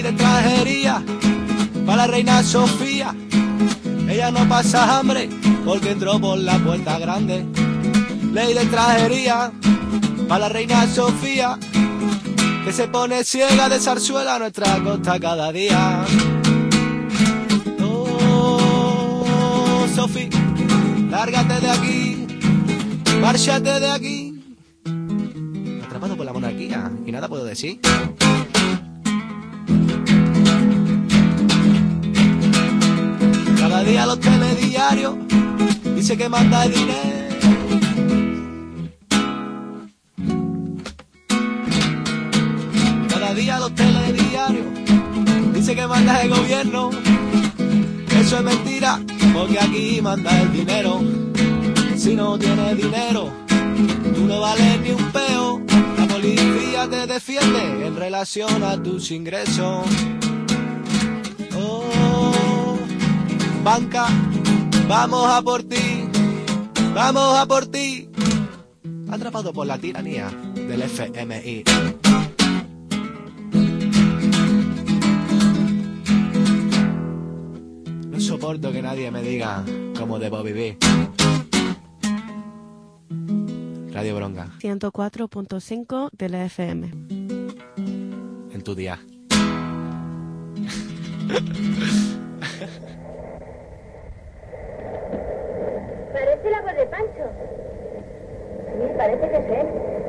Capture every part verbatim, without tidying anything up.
De extranjería para la reina Sofía, ella no pasa hambre porque entró por la puerta grande. Ley de extranjería para la reina Sofía, que se pone ciega de zarzuela a nuestra costa cada día. Oh, Sofía, lárgate de aquí, márchate de aquí. Atrapado por la monarquía y nada puedo decir. Cada día los telediarios dice que manda el dinero. Cada día los telediarios dice que manda el gobierno. Eso es mentira, porque aquí manda el dinero. Si no tienes dinero, tú no vales ni un peo. La policía te defiende en relación a tus ingresos. Oh, banca, vamos a por ti, vamos a por ti. Atrapado por la tiranía del F M I. No soporto que nadie me diga cómo debo vivir. Radio Bronca. ciento cuatro punto cinco de la F M. En tu día. Parece la voz de Pancho. Sí, parece que es él.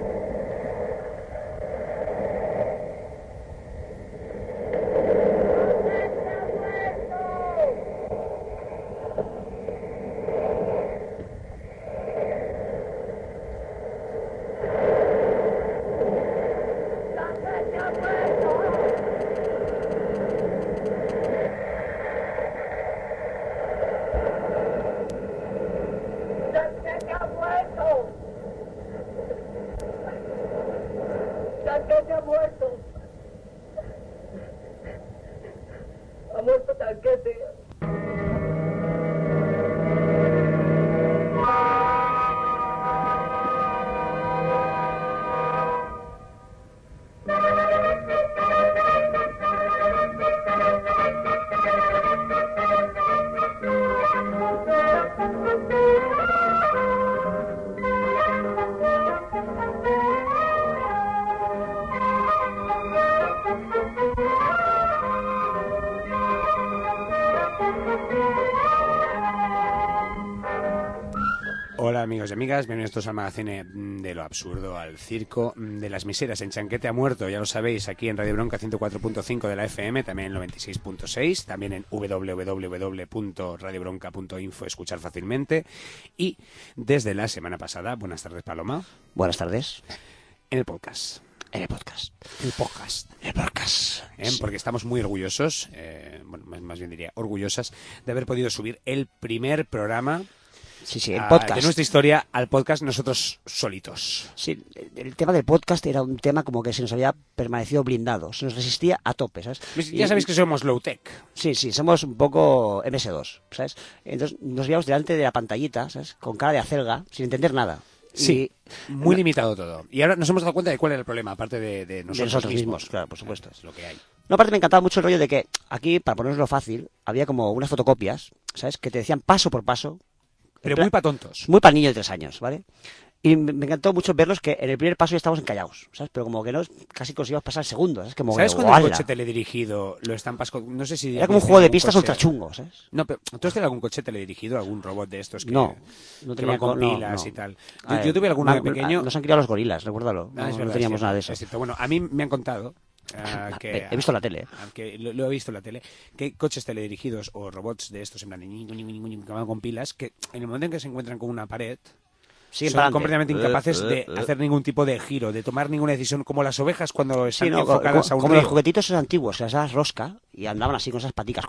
Hola amigos y amigas, bienvenidos al magazine de lo absurdo, al circo de las miseras en Chanquete ha muerto, ya lo sabéis, aquí en Radio Bronca ciento cuatro punto cinco de la F M, también en noventa y seis punto seis, también en w w w punto radio bronca punto info, escuchar fácilmente, y desde la semana pasada, buenas tardes Paloma. Buenas tardes. En el podcast. En el podcast. El podcast. El podcast. ¿Eh? Sí. Porque estamos muy orgullosos, eh, bueno, más, más bien diría orgullosas, de haber podido subir el primer programa. Sí, sí, el podcast. De nuestra historia al podcast nosotros solitos. Sí, el tema del podcast era un tema como que se nos había permanecido blindado, se nos resistía a tope, ¿sabes? Ya y, sabéis que somos low-tech. Sí, sí, somos un poco eme ese dos, ¿sabes? Entonces nos veíamos delante de la pantallita, ¿sabes? Con cara de acelga, sin entender nada. Sí, y, muy no, limitado todo. Y ahora nos hemos dado cuenta de cuál era el problema, aparte de, de nosotros, de nosotros mismos. mismos. Claro, por supuesto. Es lo que hay. No, aparte me encantaba mucho el rollo de que aquí, para ponernoslo fácil, había como unas fotocopias, ¿sabes? Que te decían paso por paso. Pero muy para tontos. Muy para niños de tres años, ¿vale? Y me encantó mucho verlos que en el primer paso ya estábamos encallados, ¿sabes? Pero como que no, casi conseguimos pasar el segundo, ¿sabes? Como ¿Sabes que, cuando ¡guala! el coche teledirigido lo estampas con... No sé si... Era como un juego de pistas ultra chungo, ¿sabes? No, pero ¿tú has tenido algún coche teledirigido? ¿Algún robot de estos que, no, no que tenía van con no, pilas no. y tal? Yo, ver, yo tuve alguno me, de pequeño... Nos han criado los gorilas, recuérdalo. Ah, No, es verdad, no teníamos es nada de cierto, eso. es cierto. Bueno, a mí me han contado... Uh, que, he visto en la tele. Que lo, lo he visto en la tele, que coches teledirigidos o robots de estos en plan de ñiño, ñiño, ñiño, que van con pilas, que en el momento en que se encuentran con una pared siguen son completamente incapaces de hacer ningún tipo de giro, de tomar ninguna decisión, como las ovejas cuando están sí, no, enfocadas como, a un como río. Los juguetitos esos antiguos, o sea, esas rosca y andaban así con esas paticas.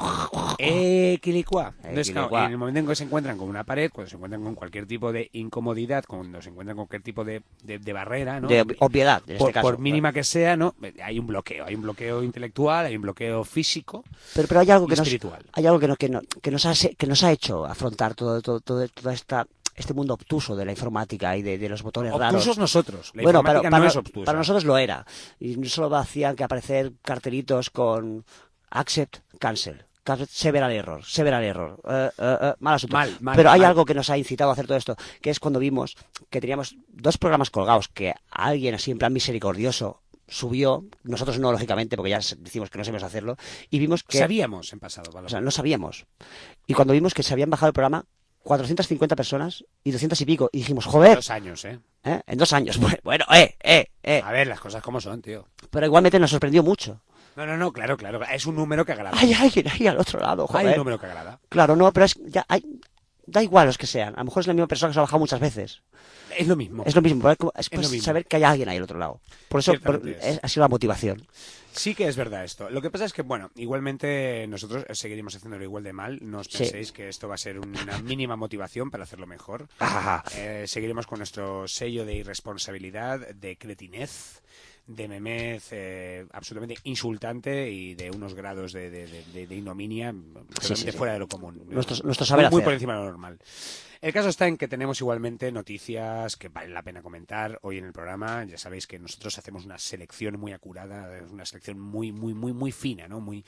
Eh, quilicua. Eh, Entonces, claro, quilicua. en el momento en que se encuentran con una pared, cuando se encuentran con cualquier tipo de incomodidad, cuando se encuentran con cualquier tipo de, de, de barrera, ¿no? De obviedad, en por, este caso. por mínima claro. que sea, ¿no? Hay un bloqueo, hay un bloqueo intelectual, hay un bloqueo físico. Pero, pero hay algo y que nos, espiritual. hay algo que, no, que, no, que, nos ha, que nos ha hecho afrontar todo, todo, todo, toda esta este mundo obtuso de la informática y de, de los botones raros. Obtusos nosotros. La bueno, informática pero para, no es obtusa. para nosotros lo era. Y solo hacían que aparecer cartelitos con accept, cancel. Several error, several error, uh, uh, uh, mal asunto. Mal, mal, Pero hay mal. algo que nos ha incitado a hacer todo esto, que es cuando vimos que teníamos dos programas colgados, que alguien así en plan misericordioso subió, nosotros no, lógicamente, porque ya decimos que no sabemos hacerlo, y vimos que... Sabíamos en pasado, ¿vale? O sea, no sabíamos. Y cuando vimos que se habían bajado el programa cuatrocientas cincuenta personas y doscientas y pico, y dijimos, joder... Dos años, ¿eh? ¿eh? En dos años. Bueno, eh, eh, eh. A ver, las cosas como son, tío. Pero igualmente nos sorprendió mucho. No, no, no, claro, claro. Es un número que agrada. Hay alguien ahí al otro lado, joder. Hay un número que agrada. Claro, no, pero es ya hay, da igual los que sean. A lo mejor es la misma persona que se ha bajado muchas veces. Es lo mismo. Es lo mismo, es, es, Es pues lo mismo. saber que hay alguien ahí al otro lado. Por eso por, Ciertamente es. es, ha sido la motivación. Sí que es verdad esto. Lo que pasa es que, bueno, igualmente nosotros seguiremos haciéndolo igual de mal. No os Sí. penséis que esto va a ser una mínima motivación para hacerlo mejor. Ajá. Eh, seguiremos con nuestro sello de irresponsabilidad, de cretinez, de memez eh, absolutamente insultante y de unos grados de, de, de, de, de ignominia totalmente sí, sí. fuera de lo común. Nuestro, nuestro saber muy, muy hacer. por encima de lo normal. El caso está en que tenemos igualmente noticias que valen la pena comentar hoy en el programa. Ya sabéis que nosotros hacemos una selección muy acurada, una selección muy, muy, muy, muy fina, ¿no? Muy,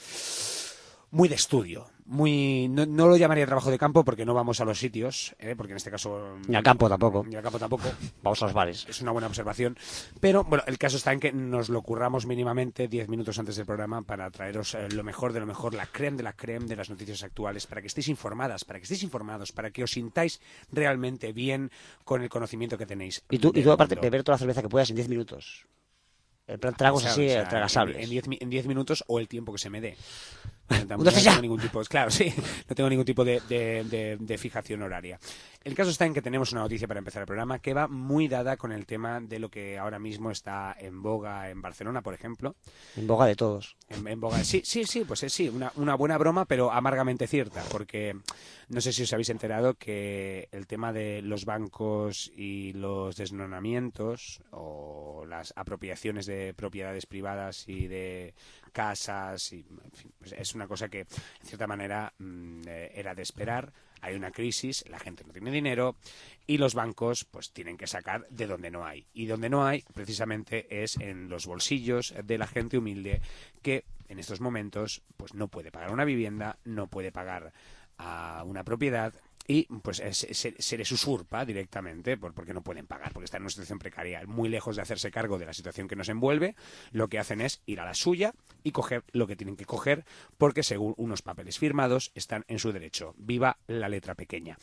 muy de estudio. Muy, no, no lo llamaría trabajo de campo porque no vamos a los sitios, ¿eh? Porque en este caso... Ni al campo tampoco. Ni al campo tampoco. Vamos a los bares. Es una buena observación. Pero, bueno, el caso está en que nos lo curramos mínimamente diez minutos antes del programa para traeros eh, lo mejor de lo mejor, la creme de la creme de las noticias actuales, para que estéis informadas, para que estéis informados, para que os sintáis realmente bien con el conocimiento que tenéis. Y tú, y del tú aparte, mundo. beber toda la cerveza que puedas en diez minutos. En plan tragos O sea, así, o sea, tragasables. En diez en diez minutos o el tiempo que se me dé. No Entonces tengo ya. ningún tipo, claro, sí, no tengo ningún tipo de, de, de, de fijación horaria. El caso está en que tenemos una noticia para empezar el programa que va muy dada con el tema de lo que ahora mismo está en boga en Barcelona, por ejemplo. En boga de todos. En, en boga, sí, sí, sí, pues es, sí, una, una buena broma, pero amargamente cierta, porque no sé si os habéis enterado que el tema de los bancos y los desnonamientos o las apropiaciones de propiedades privadas y de casas, y, en fin, pues es una cosa que, en cierta manera, mmm, eh, era de esperar. Hay una crisis, la gente no tiene dinero y los bancos pues tienen que sacar de donde no hay. Y donde no hay, precisamente, es en los bolsillos de la gente humilde que en estos momentos pues no puede pagar una vivienda, no puede pagar a una propiedad y pues se, se, se les usurpa directamente por, porque no pueden pagar, porque están en una situación precaria. Muy lejos de hacerse cargo de la situación que nos envuelve, lo que hacen es ir a la suya y coger lo que tienen que coger porque según unos papeles firmados están en su derecho. Viva la letra pequeña.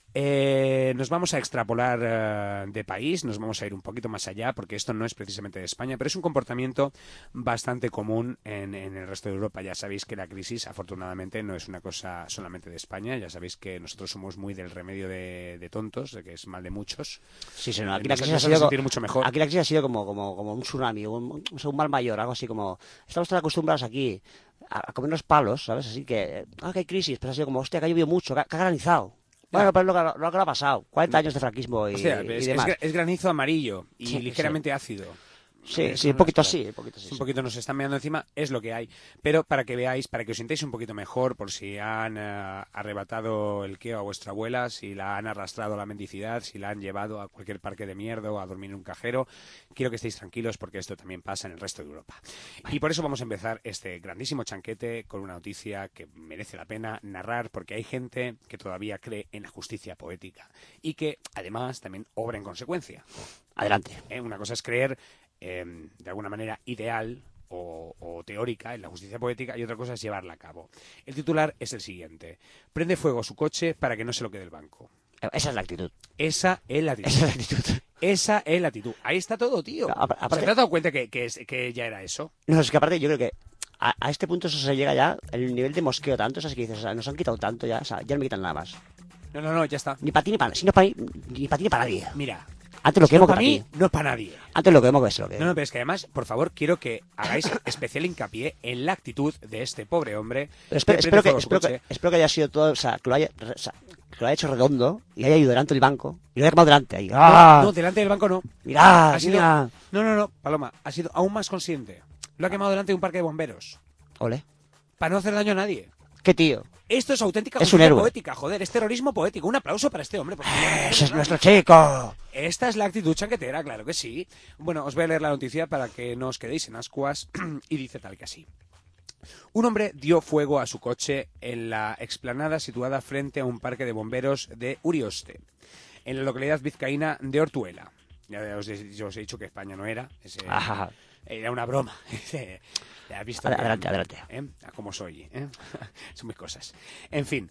Eh, nos vamos a extrapolar uh, de país, nos vamos a ir un poquito más allá porque esto no es precisamente de España, pero es un comportamiento bastante común en, en el resto de Europa. Ya sabéis que la crisis afortunadamente no es una cosa solamente de España, ya sabéis que nosotros somos muy del remedio de, de tontos, de que es mal de muchos. Sí, sí, no, aquí, Nos- la crisis ha nos hace sido, sentir mucho mejor. aquí la crisis ha sido como, como, como un tsunami, un, un mal mayor, algo así como... Estamos tan acostumbrados aquí a, a comernos palos, ¿sabes? Así que, ah, que hay crisis, pero ha sido como, hostia, que ha llovido mucho, que ha, que ha granizado. Bueno, pero es lo que, lo que ha pasado. cuarenta años de franquismo y, O sea, y es, demás. es, es granizo amarillo y Sí, ligeramente ácido. Sí, Es sí, un una poquito mezcla. así, un poquito así. Un sí. poquito nos están mirando encima, es lo que hay. Pero para que veáis, para que os sintáis un poquito mejor, por si han eh, arrebatado el queo a vuestra abuela, si la han arrastrado a la mendicidad, si la han llevado a cualquier parque de mierda o a dormir en un cajero, quiero que estéis tranquilos porque esto también pasa en el resto de Europa. Y por eso vamos a empezar este grandísimo chanquete con una noticia que merece la pena narrar porque hay gente que todavía cree en la justicia poética y que además también obra en consecuencia. Adelante. ¿Eh? Una cosa es creer eh, de alguna manera ideal o, o teórica en la justicia poética y otra cosa es llevarla a cabo. El titular es el siguiente: prende fuego a su coche para que no se lo quede el banco. Esa es la actitud. Esa es la actitud. Esa es la actitud. Esa es la actitud. Ahí está todo, tío. A- aparte- ¿Se te has dado cuenta que, que, es- que ya era eso? No, es que aparte yo creo que a, a este punto eso se llega ya, el nivel de mosqueo tanto, es que dices, o sea, nos han quitado tanto ya, o sea, ya no me quitan nada más. No, no, no, ya está. Ni para ti ni para, si no para, ni para ti ni para nadie. Mira, Antes lo si no quemo que para para mí, ti. no es para nadie. Antes lo quemo que se lo que. No, no, pero es que además, por favor, quiero que hagáis especial hincapié en la actitud de este pobre hombre. Pero espero, que espero, prende que, fuego a su espero, que, coche. espero que haya sido todo, o sea, que lo haya, o sea, que lo haya hecho redondo y haya ido delante del banco y lo haya quemado delante ahí. ¡Ah! No, delante del banco no. Mirad, Ha sido- mira. No, no, no, Paloma, ha sido aún más consciente. Lo ha quemado delante de un parque de bomberos. Ole. Para no hacer daño a nadie. Qué tío. Esto es auténtica Es un justicia héroe. poética, joder, es terrorismo poético. Un aplauso para este hombre. Por favor. ¡Ese es nuestro chico! Esta es la actitud chanquetera, claro que sí. Bueno, os voy a leer la noticia para que no os quedéis en ascuas y dice tal que así. Un hombre dio fuego a su coche en la explanada situada frente a un parque de bomberos de Urioste, en la localidad vizcaína de Ortuela. Ya os he, yo os he dicho que España no era, ese, Ajá. era una broma. Ya has visto Adelante, que, adelante. ¿eh? A cómo soy, ¿eh? Son mis cosas. En fin,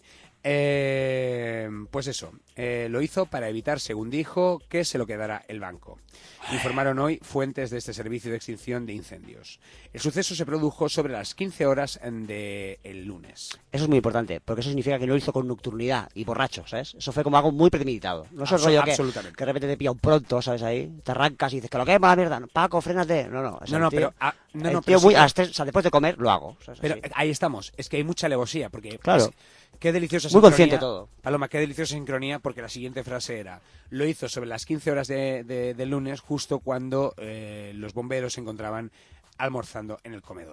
eh, pues eso, eh, lo hizo para evitar, según dijo, que se lo quedara el banco. Informaron hoy fuentes de este servicio de extinción de incendios. El suceso se produjo sobre las quince horas del lunes. Eso es muy importante, porque eso significa que no lo hizo con nocturnidad y borracho, ¿sabes? Eso fue como algo muy premeditado. No es el Abso- rollo que, absolutamente. que de repente te pilla un pronto, ¿sabes? Ahí, te arrancas y dices que lo quema la mierda. Paco, frénate. No, no. es No, el no, tío- pero, ah, no, el no, tío pero muy, sí que- a las tres, o sea, después de comer, lo hago. ¿sabes? Pero Así. eh, ahí estamos, es que hay mucha alevosía, porque Claro. es- qué deliciosa Muy sincronía. consciente todo. Paloma, qué deliciosa sincronía, porque la siguiente frase era, lo hizo sobre las quince horas de, de- del lunes, justo cuando eh, los bomberos se encontraban almorzando en el comedor.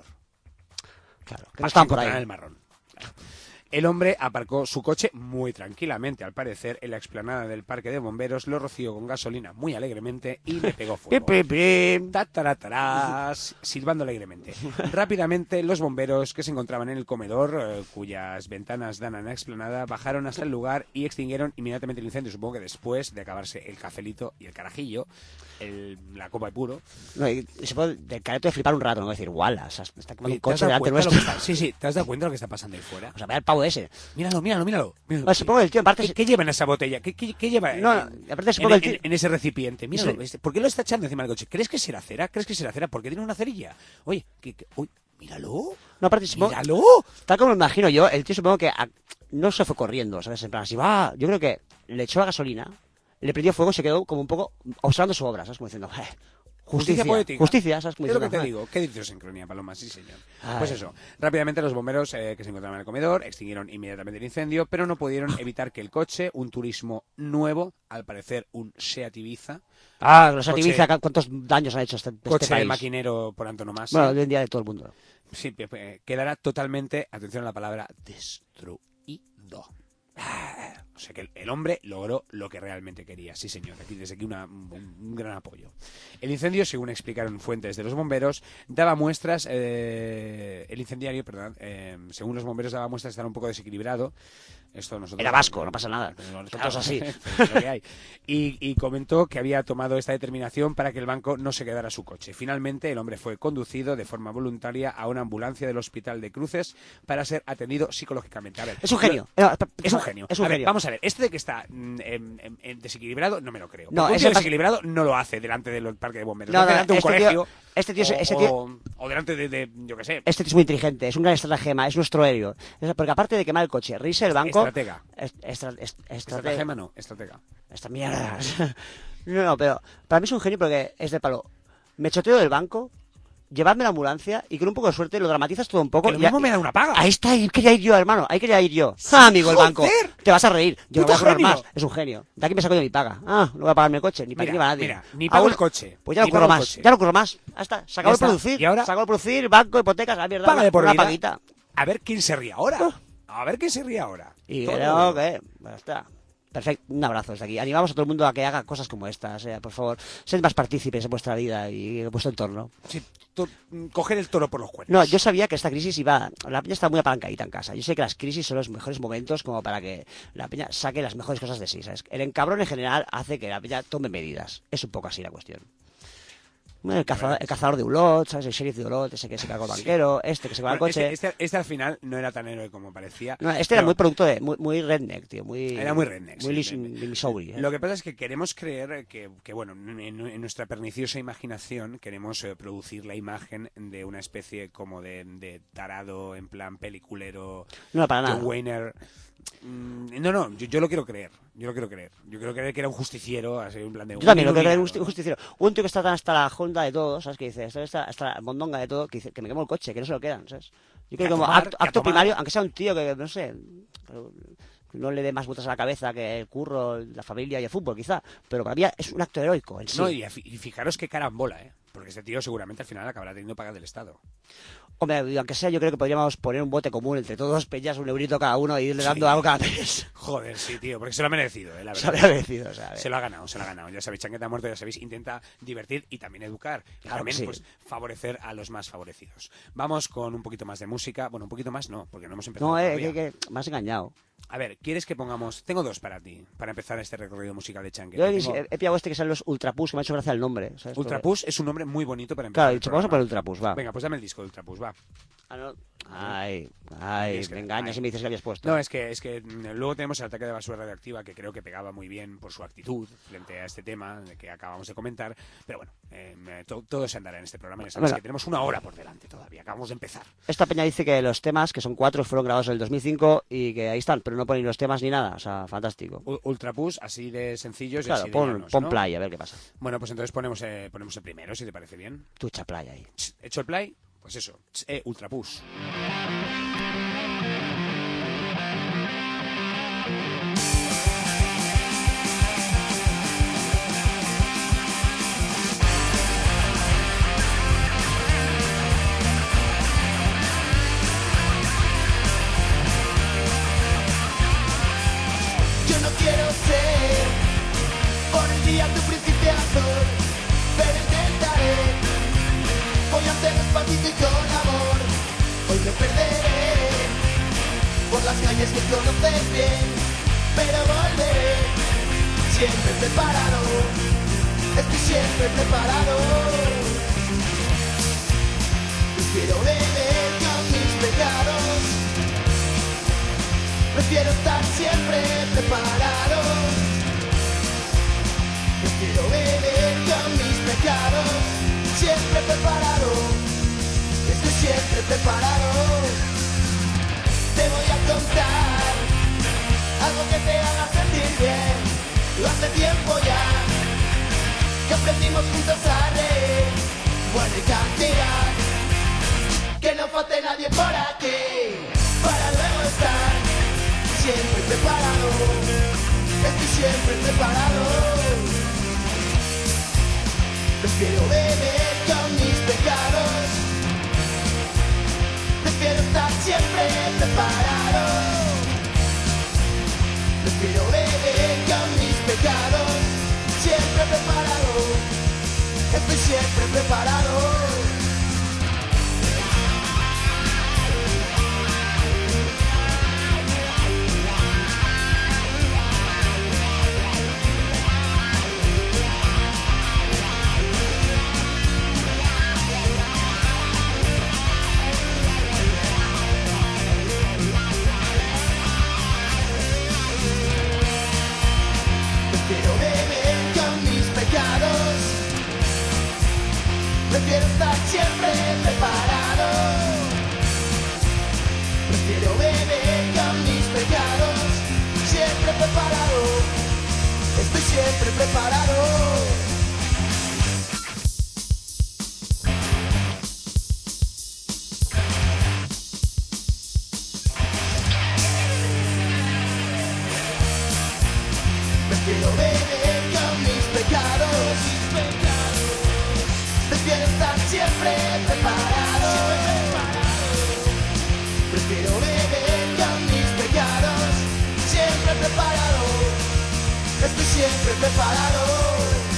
Claro, que Pa- no estaban por se encontraban ahí. en el marrón. Claro. El hombre aparcó su coche muy tranquilamente, al parecer, en la explanada del parque de bomberos, lo roció con gasolina muy alegremente y le pegó fuego. Pi, pi, pi. Tataratarás, silbando alegremente. Rápidamente, los bomberos que se encontraban en el comedor, eh, cuyas ventanas dan a la explanada, bajaron hasta el lugar y extinguieron inmediatamente el incendio. Supongo que después de acabarse el cafelito y el carajillo, el- la copa de puro. No, y, y se puede del careto de flipar un rato, no voy a decir, ¡guala! O sea, me está quemando Oye, un ¿te has coche dado delante cuenta lo nuestro. que está- Sí, sí, ¿te has dado cuenta de lo que está pasando ahí fuera? O sea, vea el pavo ese. Míralo, míralo, míralo. míralo. Bueno, supongo que el tío en parte... ¿Qué, qué lleva en esa botella? ¿Qué, qué- qué lleva No, en, no, aparte en- supongo en- que el tío- en ese recipiente? Míralo. Eso- este- ¿Por qué lo está echando encima del coche? ¿Crees que será cera? ¿Crees que será cera? Porque tiene una cerilla. Oye, que, que- uy, míralo. No, aparte supongo... Míralo. Tal como me imagino yo, el tío supongo que a- no se fue corriendo, ¿sabes? En plan, así va... Yo creo que le echó la gasolina, le prendió fuego y se quedó como un poco observando su obra, ¿sabes? Como diciendo, "Eh, Justicia justicia, poética. justicia", ¿sabes? Como Es lo que diciendo, te "Eh". digo. Qué deliciosa sincronía, Paloma. Sí, señor. Ay. Pues eso. Rápidamente los bomberos eh, que se encontraban en el comedor extinguieron inmediatamente el incendio, pero no pudieron evitar que el coche, un turismo nuevo, al parecer un Seat Ibiza, Ah, los Coche- Ibiza, ¿cuántos daños han hecho este, este coche país? maquinero por antonomasia, Bueno, hoy en día de todo el mundo. sí, pe- pe- quedará totalmente, atención a la palabra, destruido. Ah, O sea que el, el hombre logró lo que realmente quería. Sí, señor. Aquí, desde aquí una- un, un gran apoyo. El incendio, según explicaron fuentes de los bomberos, daba muestras... eh, el incendiario, perdón, eh, según los bomberos daba muestras de estar un poco desequilibrado. Esto nosotros... Era vasco, no pasa nada. Claro, Son todos así. es lo que hay. Y, y comentó que había tomado esta determinación para que el banco no se quedara a su coche. Finalmente, el hombre fue conducido de forma voluntaria a una ambulancia del Hospital de Cruces para ser atendido psicológicamente. A ver, Es un genio. yo- No, es un genio. Es un A ver, genio. vamos a ver, este de que está mm, em, em, em, desequilibrado, no me lo creo. No, Porque un ese tío pasa- desequilibrado no lo hace delante del parque de bomberos. No, lo hace no, delante de un este tío- colegio. este tío es- o, este tío- o- o delante de, de, yo qué sé, Este tío es muy inteligente, es un gran estratagema, es nuestro héroe. Es- Porque aparte de quemar el coche, reírse del banco... estratega. Es- estra- es- estratega. Estratagema no, estratega. Esta mierda. No, no, pero para mí es un genio porque es de palo. Me choteo del banco, llevarme a la ambulancia y con un poco de suerte lo dramatizas todo un poco. Que lo y mismo a- me da una paga. Ahí está, ahí quería ir yo, hermano. Ahí quería ir yo. ¡Ah, amigo, el banco! ¡Joder! Te vas a reír. Yo no ¡Puto voy a cobrar genio! más. Es un genio. De aquí me saco yo mi paga. Ah, no voy a pagarme el coche, ni para Mira, ni para nadie. mira, ni pago Aún- el coche, Pues ya no ni curro pago el más. coche. Ya no curro más. Ya está. Se acabó Ya el está. producir. Y ahora- Se acabó el producir, banco, hipotecas, la mierda. Paga de por una vida. paguita. A ver quién se ríe ahora. A ver quién se ríe ahora. Y Todo creo bien. que... Ya está. Perfecto, un abrazo desde aquí. Animamos a todo el mundo a que haga cosas como estas. Eh, por favor, sed más partícipes en vuestra vida y en vuestro entorno. Sí, to- coger el toro por los cuernos. No, yo sabía que esta crisis iba... La peña está muy apalancadita en casa. Yo sé que las crisis son los mejores momentos como para que la peña saque las mejores cosas de sí, ¿sabes? El encabrón en general hace que la peña tome medidas. Es un poco así la cuestión. Bueno, el, cazador, el cazador de Ulot, ¿sabes? El sheriff de Ulot, ese que se cagó el banquero, este que se va al Bueno, coche... este, este- este al final no era tan héroe como parecía. No, este era pero muy producto de... Muy, muy redneck, tío. Muy, Era muy redneck, Muy sí, lis- me- de Missouri. ¿eh? Lo que pasa es que queremos creer que, que bueno, en, en nuestra perniciosa imaginación queremos eh, producir la imagen de una especie como de, de tarado en plan peliculero. No, para nada. John Wayne. Mm, No, no, yo, yo lo quiero creer. Yo lo quiero creer. Yo quiero creer que era un justiciero, así en plan de. Yo también, lo que creo iluminado, que un justiciero. Un tío que está tan hasta la honda de todo, ¿sabes? Que dice, está hasta, hasta la mondonga de todo, que dice que me quemo el coche, que no se lo quedan, ¿sabes? Yo creo Que que a como tomar, acto, que a acto tomar. primario, aunque sea un tío que, no sé, que no le dé más vueltas a la cabeza que el curro, la familia y el fútbol, quizá, pero para mí es un acto heroico en sí. No, y, y fijaros qué carambola, ¿eh? Porque este tío seguramente al final acabará teniendo pagas del Estado. Hombre, aunque sea, yo creo que podríamos poner un bote común entre todos, peñas un eurito cada uno y irle dando Sí. algo cada mes. Joder, sí, tío, porque se lo ha merecido, eh, la Se verdad. habría merecido, o sea, a ver. Se lo ha ganado, se lo ha ganado. Ya sabéis, Chanquete ha muerto, ya sabéis, intenta divertir y también educar. Y Claro que también, sí. pues, favorecer a los más favorecidos. Vamos con un poquito más de música. Bueno, un poquito más no, porque no hemos empezado No, eh, todavía. que, que me has engañado. A ver, ¿quieres que pongamos...? Tengo dos para ti, para empezar este recorrido musical de Chanquete. Yo he, Tengo- he, he pillado este que son los Ultrapus, que me ha hecho gracia el nombre. ¿sabes? Ultrapus es un nombre muy bonito para empezar Claro, he el dicho, vamos a por programa. Ultrapus, va. Venga, pues dame el disco de Ultrapus, va. Ah, no. Ay, ay, Es que- me engañas ay. y me dices que habías puesto. No, es que, es que mm, luego tenemos el ataque de basura radioactiva, que creo que pegaba muy bien por su actitud frente a este tema de que acabamos de comentar. Pero bueno, eh, me- to- todo se andará en este programa. Ya sabes Venga. que tenemos una hora por delante todavía. Acabamos de empezar. Esta peña dice que los temas, que son cuatro, fueron grabados en el dos mil cinco y que ahí están, pero no ponen los temas ni nada. O sea, fantástico. U- Ultrapus, así de sencillos y Claro, así de pon, llanos, pon ¿no? play, a ver qué pasa. Bueno, pues entonces ponemos, eh, ponemos el primero, si te parece bien. Tú echa play ahí. Ch, ¿Hecho el play? Pues eso, ch, eh, Ultrapus. Yo no quiero ser por el día tu príncipe azul, pero intentaré. Voy a hacer despacito y con amor. Hoy me perderé por las calles que conoces bien, pero volveré. Siempre preparado, estoy siempre preparado. Prefiero beber con mis pecados. Prefiero estar siempre preparado. Prefiero beber con mis pecados. Siempre preparado. Estoy siempre preparado. Te voy a contar algo que te haga sentir bien. Hace tiempo ya que aprendimos juntos a reír. Buena cantidad. Que no falte nadie por aquí. Para luego estar siempre preparado, estoy siempre preparado. Prefiero beber con mis pecados. Prefiero estar siempre preparado. Prefiero beber con mis pecados. Siempre preparado, estoy siempre preparado. Prefiero beber con mis pecados. Prefiero estar siempre preparado. Prefiero beber con mis pecados. Siempre preparado. Estoy siempre preparado. Prefiero beber con mis pecados. Prefiero estar siempre preparado. Prefiero beber con mis pecados. Siempre preparado. Estoy siempre preparado.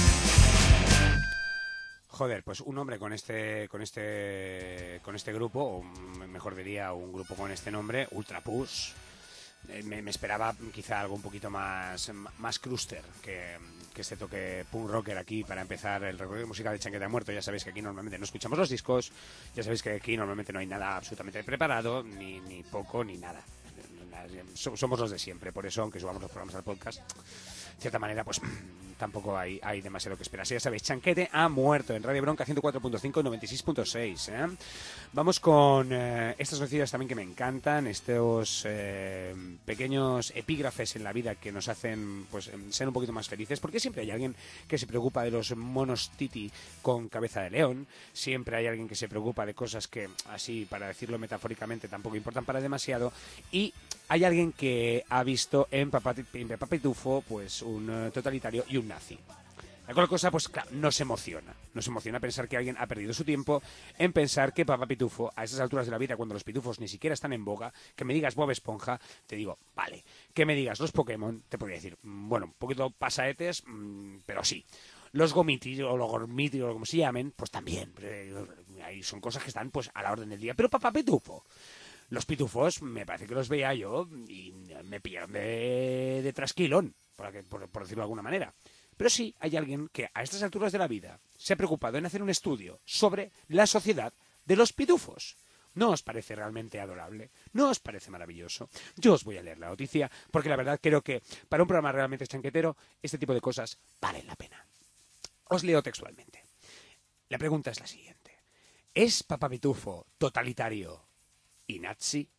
Joder, pues un hombre con este, con este, con este grupo, o mejor diría un grupo con este nombre, Ultrapus. Eh, me, me esperaba quizá algo un poquito más, más cruster que, que este toque punk rocker aquí para empezar el recorrido musical de Chanquete ha muerto. Ya sabéis que aquí normalmente no escuchamos los discos, ya sabéis que aquí normalmente no hay nada absolutamente preparado, ni, ni poco, ni nada. Somos los de siempre, por eso, aunque subamos los programas al podcast, de cierta manera, pues tampoco hay, hay demasiado que esperar. Ya sabéis, Chanquete ha muerto en Radio Bronca ciento cuatro punto cinco y noventa y seis punto seis. ¿eh? Vamos con eh, estas noticias también que me encantan, estos eh, pequeños epígrafes en la vida que nos hacen pues ser un poquito más felices, porque siempre hay alguien que se preocupa de los monos titi con cabeza de león, siempre hay alguien que se preocupa de cosas que, así para decirlo metafóricamente, tampoco importan para demasiado, y hay alguien que ha visto en Papá, en Papá Pitufo pues un uh, totalitario y un nazi. La cosa, pues claro, nos emociona. Nos emociona pensar que alguien ha perdido su tiempo en pensar que Papá Pitufo, a esas alturas de la vida, cuando los pitufos ni siquiera están en boga, que me digas Bob Esponja, te digo, vale. Que me digas los Pokémon, te podría decir, bueno, un poquito pasaetes, pero sí. Los Gomiti o los Gormiti o como se llamen, pues también. Ahí son cosas que están pues a la orden del día. Pero Papá Pitufo, los pitufos, me parece que los veía yo y me pillaron de, de trasquilón, por, por, por decirlo de alguna manera. Pero sí hay alguien que a estas alturas de la vida se ha preocupado en hacer un estudio sobre la sociedad de los pitufos. ¿No os parece realmente adorable? ¿No os parece maravilloso? Yo os voy a leer la noticia porque la verdad creo que para un programa realmente chanquetero este tipo de cosas valen la pena. Os leo textualmente. La pregunta es la siguiente. ¿Es Papá Pitufo totalitario y nazi?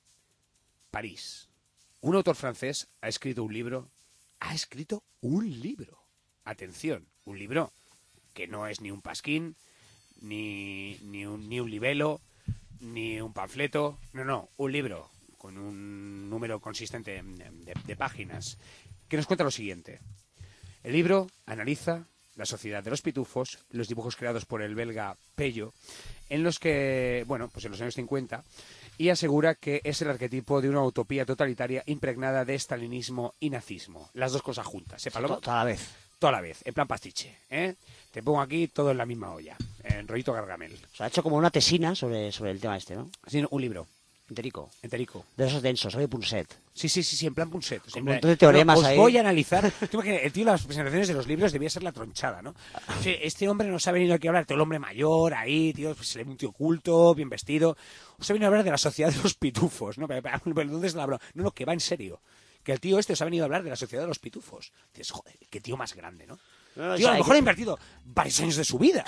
París. Un autor francés ha escrito un libro. Ha escrito un libro. Atención, un libro que no es ni un pasquín, ni, ni, un, ni un libelo, ni un panfleto. No, no, un libro con un número consistente de, de páginas que nos cuenta lo siguiente. El libro analiza la sociedad de los pitufos, los dibujos creados por el belga Pello, en los que, bueno, pues en los años cincuenta, y asegura que es el arquetipo de una utopía totalitaria impregnada de estalinismo y nazismo. Las dos cosas juntas, ¿eh, Paloma? Toda la vez. Toda la vez, en plan pastiche, ¿eh? Te pongo aquí todo en la misma olla, en rollito Gargamel. O sea, ha hecho como una tesina sobre, sobre el tema este, ¿no? Sí, un libro. Enterico. Enterico. De esos densos, oye, Punset. Sí, sí, sí, sí, en plan Punset. Con un montón de teoremas no, os ahí. voy a analizar. Tú imaginas, el tío de las presentaciones de los libros debía ser la tronchada, ¿no? Sí, este hombre nos ha venido aquí a hablar, el hombre mayor, ahí, tío, pues se le ve un tío culto, bien vestido. Os ha venido a hablar de la sociedad de los pitufos, ¿no? Pero, pero, ¿dónde es la broma? No, no, que va en serio. Que el tío este os ha venido a hablar de la sociedad de los pitufos. Dices, joder, qué tío más grande, ¿no? No, no, tío, o sea, a lo mejor que... ha invertido varios años de su vida.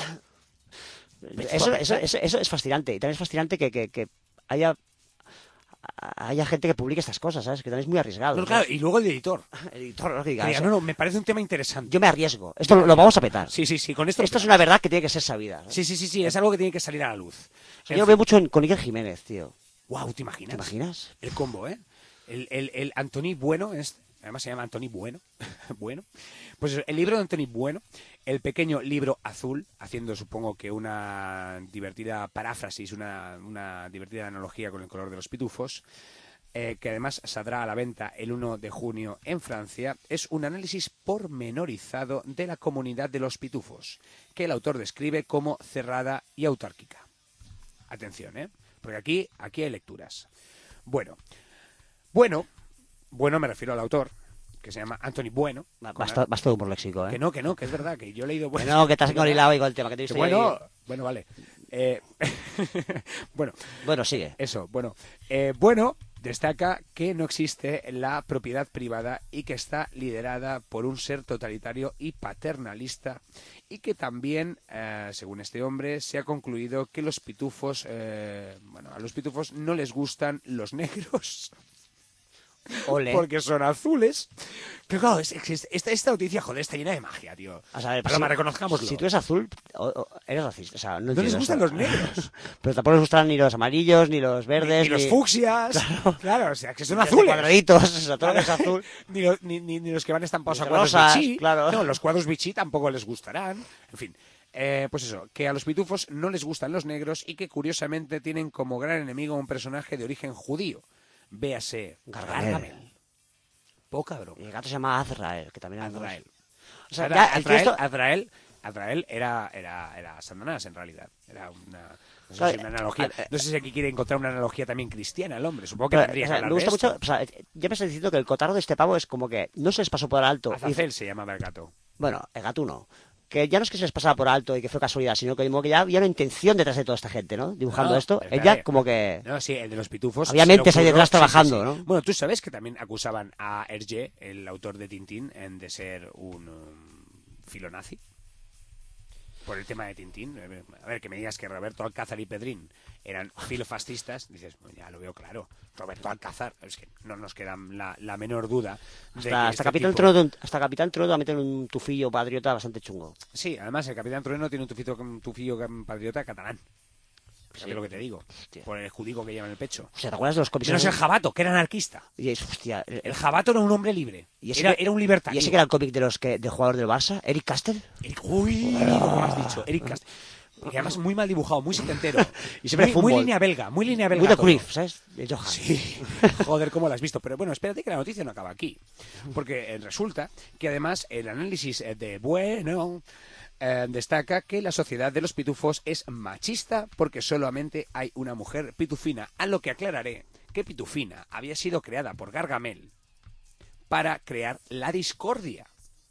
Eso, eso, eso, eso es fascinante. Y también es fascinante que, que, que haya... haya gente que publique estas cosas, ¿sabes? Que también es muy arriesgado. No, claro, y luego el editor. El editor, no, que diga, Que diga, no, no, me parece un tema interesante. Yo me arriesgo. Esto lo, lo vamos a petar. Sí, sí, sí. Con esto, esto es una verdad que tiene que ser sabida, ¿sabes? Sí, sí, sí, sí. Es algo que tiene que salir a la luz. O sea, yo lo veo mucho en, con Iker Jiménez, tío. Wow, ¿te imaginas? ¿Te imaginas? El combo, ¿eh? El, el, el Antoni Bueno, es, además se llama Antoni Bueno. Bueno. Pues eso, el libro de Antoni Bueno, el pequeño libro azul, haciendo supongo que una divertida paráfrasis, una, una divertida analogía con el color de los pitufos. Eh, que además saldrá a la venta el uno de junio en Francia, es un análisis pormenorizado de la comunidad de los pitufos, que el autor describe como cerrada y autárquica. Atención, ¿eh? Porque aquí, aquí hay lecturas. Bueno, bueno, bueno me refiero al autor, que se llama Antoni Bueno. Basta, basta de humor léxico, ¿eh? Que no, que no, que es verdad, que yo he leído... Bueno, que no, que te has engorilado igual el tema, que te he visto bueno, ahí. Bueno, vale. Eh, bueno, bueno, sigue. Eso, bueno. Eh, bueno... Destaca que no existe la propiedad privada y que está liderada por un ser totalitario y paternalista y que también, eh, según este hombre, se ha concluido que los pitufos, eh, bueno, a los pitufos no les gustan los negros. Ole. Porque son azules. Pero claro, es, es, esta, esta noticia, joder, está llena de magia, tío. O sea, a ver, Paloma, si, reconozcámoslo. Si tú eres azul, o, o, eres racista. O sea, no, no les gustan eso. los negros. Pero tampoco les gustan ni los amarillos, ni los verdes. Ni, ni, ni los fucsias. Claro. claro, o sea, que son azules. Cuadraditos, o sea, todo lo que es azul. ni, los, ni, ni, ni los que van estampados a cuadros rosas, bichí. Claro. No, los cuadros bichí tampoco les gustarán. En fin. Eh, pues eso, que a los pitufos no les gustan los negros y que curiosamente tienen como gran enemigo a un personaje de origen judío. Véase Gargamel. Gargamel. Poca broma. Y el gato se llama Azrael, que también Azrael. O sea, Azrael, ya, el Azrael, esto... Azrael, Azrael era, era, era Satanás en realidad. Era una, no sé Claro, si una analogía. eh, No sé si aquí quiere encontrar una analogía también cristiana el hombre. Supongo que pero, tendría o sea, que hablar me gusta de mucho, esto. o sea, ya me estás diciendo que el cotarro de este pavo es como que no se les pasó por alto. Azazel y... se llamaba el gato. Bueno, el gatuno. Que ya no es que se les pasaba por alto y que fue casualidad, sino que, como que ya había una intención detrás de toda esta gente, ¿no? Dibujando no, esto. Ella Ella como que... No, sí, el de los pitufos. Había mentes ahí detrás sí, trabajando, sí, sí. ¿no? Bueno, tú sabes que también acusaban a Hergé, el autor de Tintín, de ser un um, filonazi. Por el tema de Tintín. A ver, que me digas que Roberto Alcázar y Pedrín eran filofascistas, dices, pues ya lo veo claro. Roberto Alcázar, es que no nos queda la, la menor duda. De Hasta, que hasta, este Capitán tipo... Trueno, hasta Capitán Trueno meten un tufillo patriota bastante chungo. Sí, además el Capitán Trueno tiene un tufillo, un tufillo patriota catalán. Fíjate lo que te digo. Hostia. Por el judico que lleva en el pecho. O sea, ¿te acuerdas de los cómics? Menos el Jabato, que era anarquista. Y es, hostia, el, El Jabato era un hombre libre. ¿Y ese Era, que- era un ¿Y libertario. ese que era el cómic de los que del jugador del Barça? ¿Eric Castell? Eric- Uy, como has dicho, Eric Cast- Y además muy mal dibujado, muy setentero. Y siempre muy, fútbol. muy línea belga, muy línea belga. Muy de todo. Cruyff, ¿sabes? De Johan. Sí, joder, cómo lo has visto. Pero bueno, espérate que la noticia no acaba aquí. Porque eh, resulta que además el análisis eh, de Bueno eh, destaca que la sociedad de los pitufos es machista porque solamente hay una mujer pitufina. A lo que aclararé que Pitufina había sido creada por Gargamel para crear la discordia.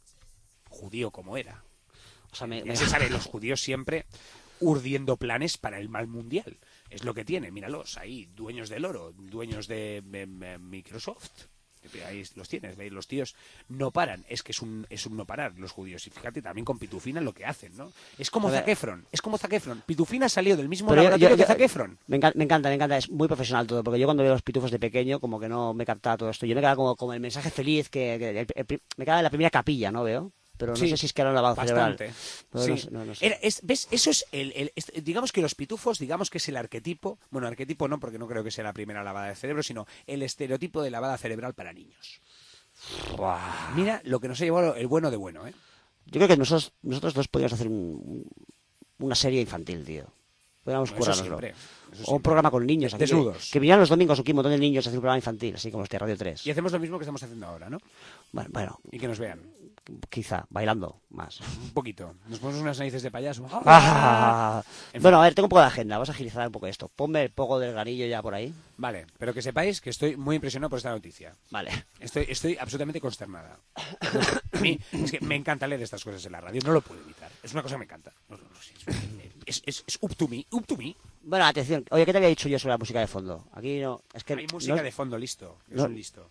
Judío como era. O sea, me, Ya me- se sabe, los judíos siempre urdiendo planes para el mal mundial. Es lo que tiene, míralos, ahí, dueños del oro, dueños de, de- de Microsoft. Ahí los tienes, ¿veis? Los tíos no paran, es que es un, es un no parar los judíos. Y fíjate también con Pitufina lo que hacen, ¿no? Es como A ver. Zac Efron, es como Zac Efron. Pitufina salió del mismo Pero yo- laboratorio yo- que yo- Zac Efron. Me encanta, me encanta, me encanta, es muy profesional todo, porque yo cuando veo los pitufos de pequeño, como que no me captaba todo esto. Yo me quedaba como, como el mensaje feliz, que, que el- el pri- me quedaba en la primera capilla, ¿no veo? Pero no Sí, sé si es que era un lavado cerebral. Bastante. No, Sí. no sé, no, no sé. Era- es- ¿Ves? Eso es el, el- es- digamos que los pitufos, digamos que es el arquetipo, bueno, arquetipo no, porque no creo que sea la primera lavada de cerebro, sino el estereotipo de lavada cerebral para niños. Buah. Mira lo que nos ha llevado el bueno de bueno, ¿eh? Yo creo que nosotros, nosotros dos podríamos hacer un- una serie infantil, tío. Podríamos Eso currárnoslo. siempre. Eso O un siempre. programa con niños. aquí, Desnudos. Que, que vinieran los domingos aquí un montón de niños a hacer un programa infantil, así como este Radio tres. Y hacemos lo mismo que estamos haciendo ahora, ¿no? Bueno, bueno, Y que nos vean. quizá, bailando más. Un poquito. Nos ponemos unas narices de payaso. Ah. En fin. Bueno, a ver, tengo un poco de agenda. Vamos a agilizar un poco esto. Ponme el poco del granillo ya por ahí. Vale, pero que sepáis que estoy muy impresionado por esta noticia. Vale. Estoy, estoy absolutamente consternada. A mí, es que me encanta leer estas cosas en la radio, no lo puedo evitar. Es una cosa que me encanta. No, no, no, sí, es, es, es up to me, up to me. Bueno, atención. Oye, ¿qué te había dicho yo sobre la música de fondo? Aquí no... Es que Hay música no- de fondo listo. Es no- un listo.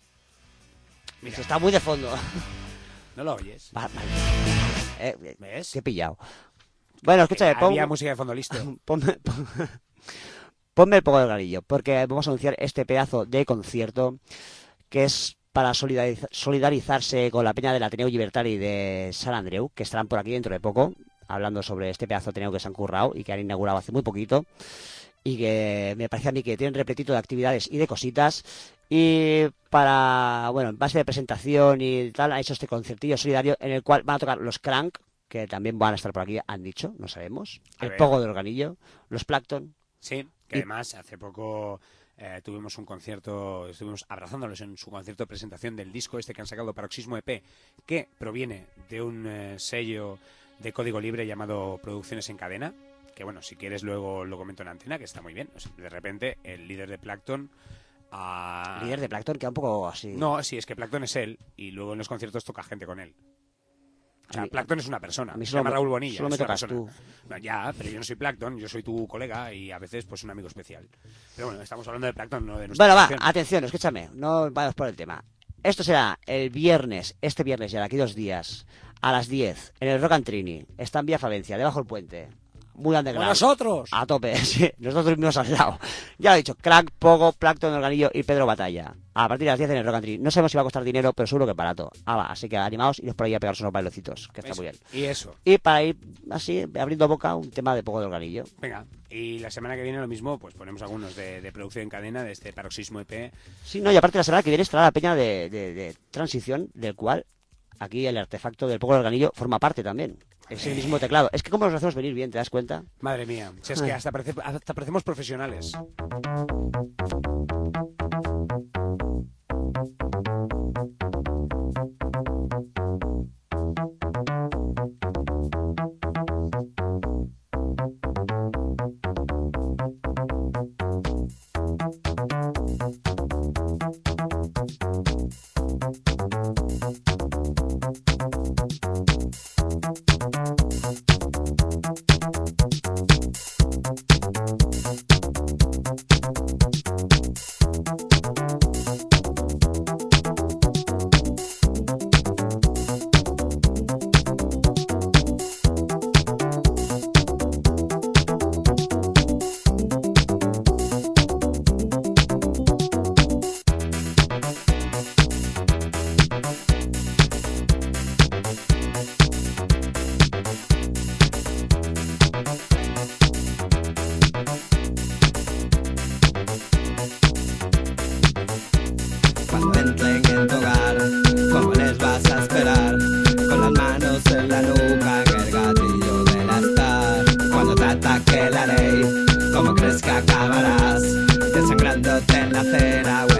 Mira, Está muy de fondo. ¿no lo oyes? Va- vale. Eh, eh, ¿Ves? Qué pillado. Bueno, escúchame, pon- Había música de fondo listo. ponme, pon- ponme el poco del granillo, porque vamos a anunciar este pedazo de concierto que es para solidariz- solidarizarse con la peña del Ateneo Libertari de San Andreu, que estarán por aquí dentro de poco, hablando sobre este pedazo de Ateneo que se han currado y que han inaugurado hace muy poquito, y que me parece a mí que tienen repletito de actividades y de cositas. Y para, bueno, en base de presentación y tal, han hecho este concertillo solidario en el cual van a tocar los Crank, que también van a estar por aquí, han dicho, no sabemos, A el ver. Pogo del Organillo, los Plankton. Sí, que además hace poco eh, tuvimos un concierto, estuvimos abrazándolos en su concierto de presentación del disco este que han sacado, Paroxismo E P, que proviene de un eh, sello de código libre llamado Producciones en Cadena, que bueno, si quieres luego lo comento en antena, que está muy bien. O sea, de repente el líder de Plankton... a- Líder de Plankton, queda un poco así. No, sí, es que Plankton es él y luego en los conciertos toca gente con él. O sea, A mí- Plankton es una persona. a mí Se solo llama me- Raúl Bonilla. solo me es una tocas persona. tú. No, ya, pero yo no soy Plankton, yo soy tu colega y a veces pues un amigo especial. Pero bueno, estamos hablando de Plankton, no de nuestra Bueno, va, canción. atención, escúchame, no vayamos por el tema. Esto será el viernes, este viernes ya de aquí dos días, a las diez, en el Rock and Trini. Está en Vía Falencia, debajo del puente. Muy ¡Con underground. nosotros! A tope, sí. Nosotros dormimos al lado. Ya lo he dicho, Crack, Pogo, Plankton, Organillo y Pedro Batalla. A partir de las diez en el Rock and Trini. No sabemos si va a costar dinero, pero seguro que barato. Ah, va, así que animaos y iros por ahí a pegarse unos bailecitos, que está Eso. muy bien. Y eso. Y para ir así, abriendo boca, un tema de Pogo de Organillo. Venga, y la semana que viene lo mismo, pues ponemos algunos de, de producción en cadena de este Paroxismo E P. Sí, no, y aparte la semana que viene estará la peña de, de- de transición, del cual aquí el artefacto del Pogo de Organillo forma parte también. Es el mismo teclado. Es que cómo nos hacemos venir bien, ¿te das cuenta? Madre mía, si es que Ay. hasta, parece- hasta parecemos profesionales.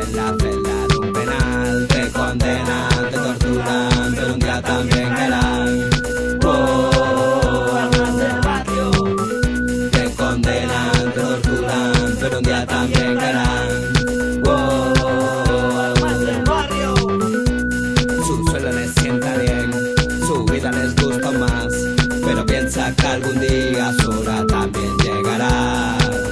en la celda de un penal. Te condenan, te torturan, pero un día también caerán. Oh, armas del barrio. Te condenan, te torturan, pero un día también caerán. Oh, armas del barrio. Su sueldo les sienta bien, su vida les gusta más, pero piensa que algún día su hora también llegará.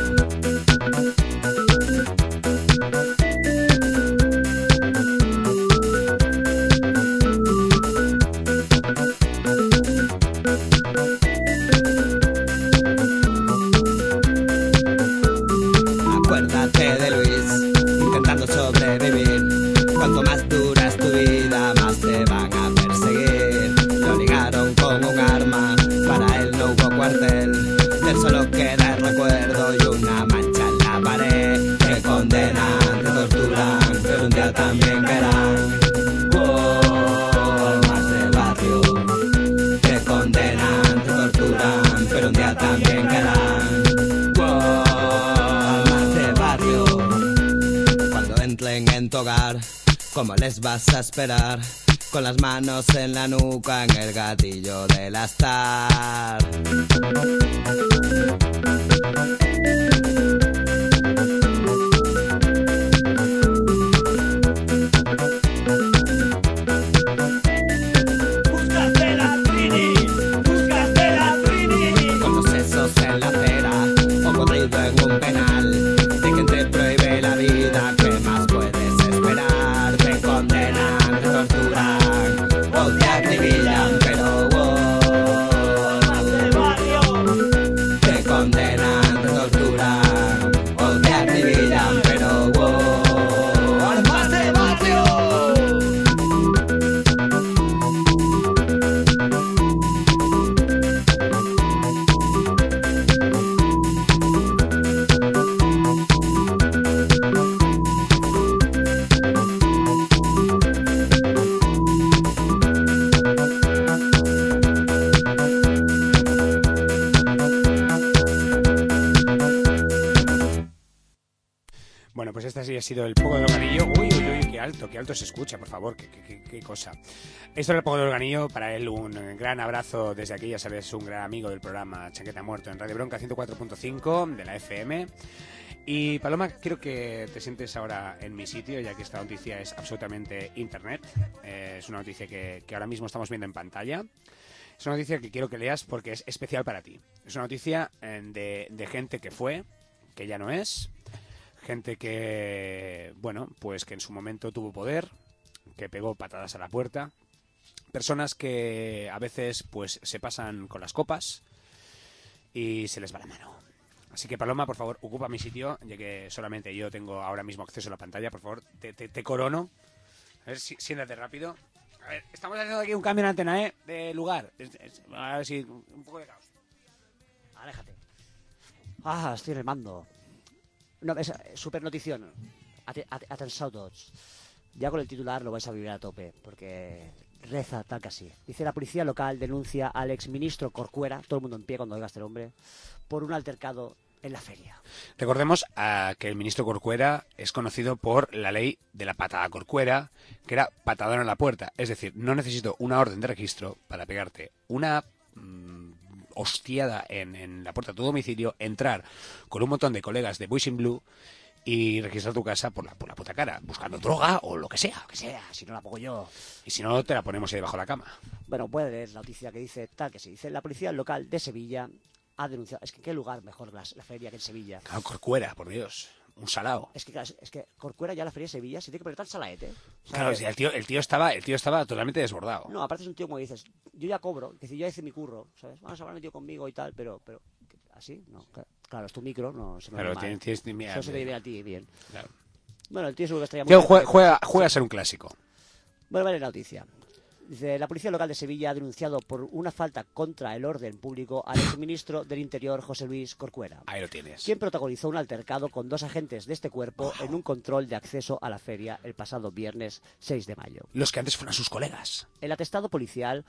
Acuérdate de Luis, intentando sobrevivir. Cuanto más dura es tu vida, más te van a perseguir. Lo ligaron con un arma, para él no hubo cuartel. De él solo queda el recuerdo y una mancha en la pared. Te condenan, te torturan, pero un día también caerán. Oh, almas de barrio. Te condenan, te torturan, pero un día también caerán. Entren en tu hogar, ¿cómo les vas a esperar? Con las manos en la nuca, en el gatillo del astar. Buscaste la Trini, buscaste la Trini. Con los sesos en la acera, o podrido en un penal. De quien te prohíbe la vida, ¿qué más puedes esperar? Te condenan, te torturan, o te acribillan, pero oh, armas de barrio. Te condenan, te torturan, o te acribillan, pero oh, armas de barrio. Bueno, pues este sí ha sido el Poco del Organillo. Uy, uy, uy, qué alto, qué alto se escucha, por favor, qué, qué, qué cosa. Esto era el Poco del Organillo, para él un gran abrazo desde aquí, ya sabes, un gran amigo del programa Chaqueta Muerto en Radio Bronca ciento cuatro punto cinco de la F M. Y Paloma, quiero que te sientes ahora en mi sitio, ya que esta noticia es absolutamente internet. Eh, es una noticia que, que ahora mismo estamos viendo en pantalla. Es una noticia que quiero que leas porque es especial para ti. Es una noticia eh, de, de gente que fue, que ya no es. Gente que, bueno, pues que en su momento tuvo poder, que pegó patadas a la puerta. Personas que a veces pues se pasan con las copas y se les va la mano. Así que, Paloma, por favor, ocupa mi sitio, ya que solamente yo tengo ahora mismo acceso a la pantalla. Por favor, te, te, te corono. A ver, si, siéntate rápido. A ver, estamos haciendo aquí un cambio en antena, ¿eh? De lugar. Es, es, a ver si un poco de caos. Aléjate. Ah, estoy en el mando. No, es super notición. Atención todos. Ya con el titular lo vais a vivir a tope, porque reza tal que así. Dice: la policía local denuncia al exministro Corcuera, todo el mundo en pie cuando oiga este nombre, por un altercado en la feria. Recordemos uh, que el ministro Corcuera es conocido por la ley de la patada Corcuera, que era patadón en la puerta. Es decir, no necesito una orden de registro para pegarte una mmm, hostiada en, en la puerta de tu domicilio, entrar con un montón de colegas de Boys in Blue y registrar tu casa por la, por la puta cara, buscando droga o lo que sea. Lo que sea, si no la pongo yo. Y si no, te la ponemos ahí debajo de la cama. Bueno, puede leer la noticia que dice tal que se dice: la policía local de Sevilla ha denunciado. Es que ¿en qué lugar mejor la, la feria que en Sevilla? Claro, Corcuera, por Dios. Un salao. Es que, claro, es que Corcuera ya la feria de Sevilla se tiene que poner tan salaete. O sea, claro, que... sí, el tío, el tío estaba, el tío estaba totalmente desbordado. No, aparte es un tío como dices, yo ya cobro, es decir, yo ya hice mi curro, ¿sabes? Vamos a hablar metido conmigo y tal, pero, pero, ¿así? No, claro, es tu micro, no se me claro, va tienes, tienes, mira, eso se te viene a ti, bien. Claro. Bueno, el tío seguro que estaría muy... Tío, juega, juega, juega a ser un clásico. Bueno, vale la noticia. Dice: la policía local de Sevilla ha denunciado por una falta contra el orden público al exministro del Interior, José Luis Corcuera. Ahí lo tienes. Quien protagonizó un altercado con dos agentes de este cuerpo oh. en un control de acceso a la feria el pasado viernes seis de mayo. Los que antes fueron sus colegas. El atestado policial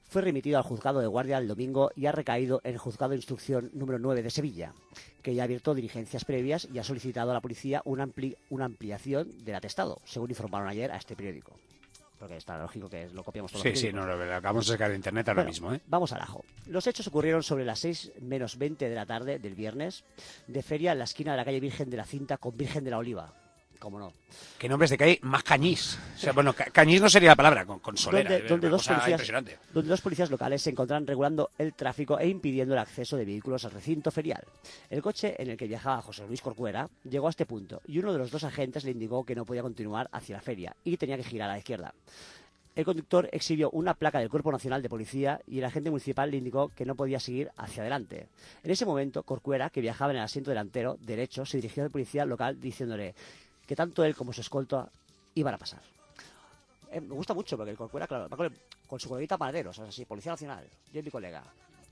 Fue remitido al juzgado de guardia el domingo y ha recaído en el juzgado de instrucción número nueve de Sevilla, que ya ha abierto diligencias previas y ha solicitado a la policía una, ampli una ampliación del atestado, según informaron ayer a este periódico. Porque está lógico que lo copiamos todo. Sí, sí, no, lo, lo acabamos de sacar de internet ahora bueno, mismo, ¿eh? Vamos al ajo. Los hechos ocurrieron sobre las seis menos veinte de la tarde del viernes, de feria en la esquina de la calle Virgen de la Cinta con Virgen de la Oliva. ¿Cómo no? ¿Qué nombres de calle más cañís? O sea, bueno, ca cañís no sería la palabra, con, con solera. Donde, donde, dos policías, impresionante. donde dos policías locales se encontraron regulando el tráfico e impidiendo el acceso de vehículos al recinto ferial. El coche en el que viajaba José Luis Corcuera llegó a este punto y uno de los dos agentes le indicó que no podía continuar hacia la feria y tenía que girar a la izquierda. El conductor exhibió una placa del Cuerpo Nacional de Policía y el agente municipal le indicó que no podía seguir hacia adelante. En ese momento, Corcuera, que viajaba en el asiento delantero derecho, se dirigió al policía local diciéndole que tanto él como su escolta iban a pasar. Eh, me gusta mucho porque el Corcuera, claro, va con, el, con su coleguita panadero, o sea, así, Policía Nacional. Yo y mi colega.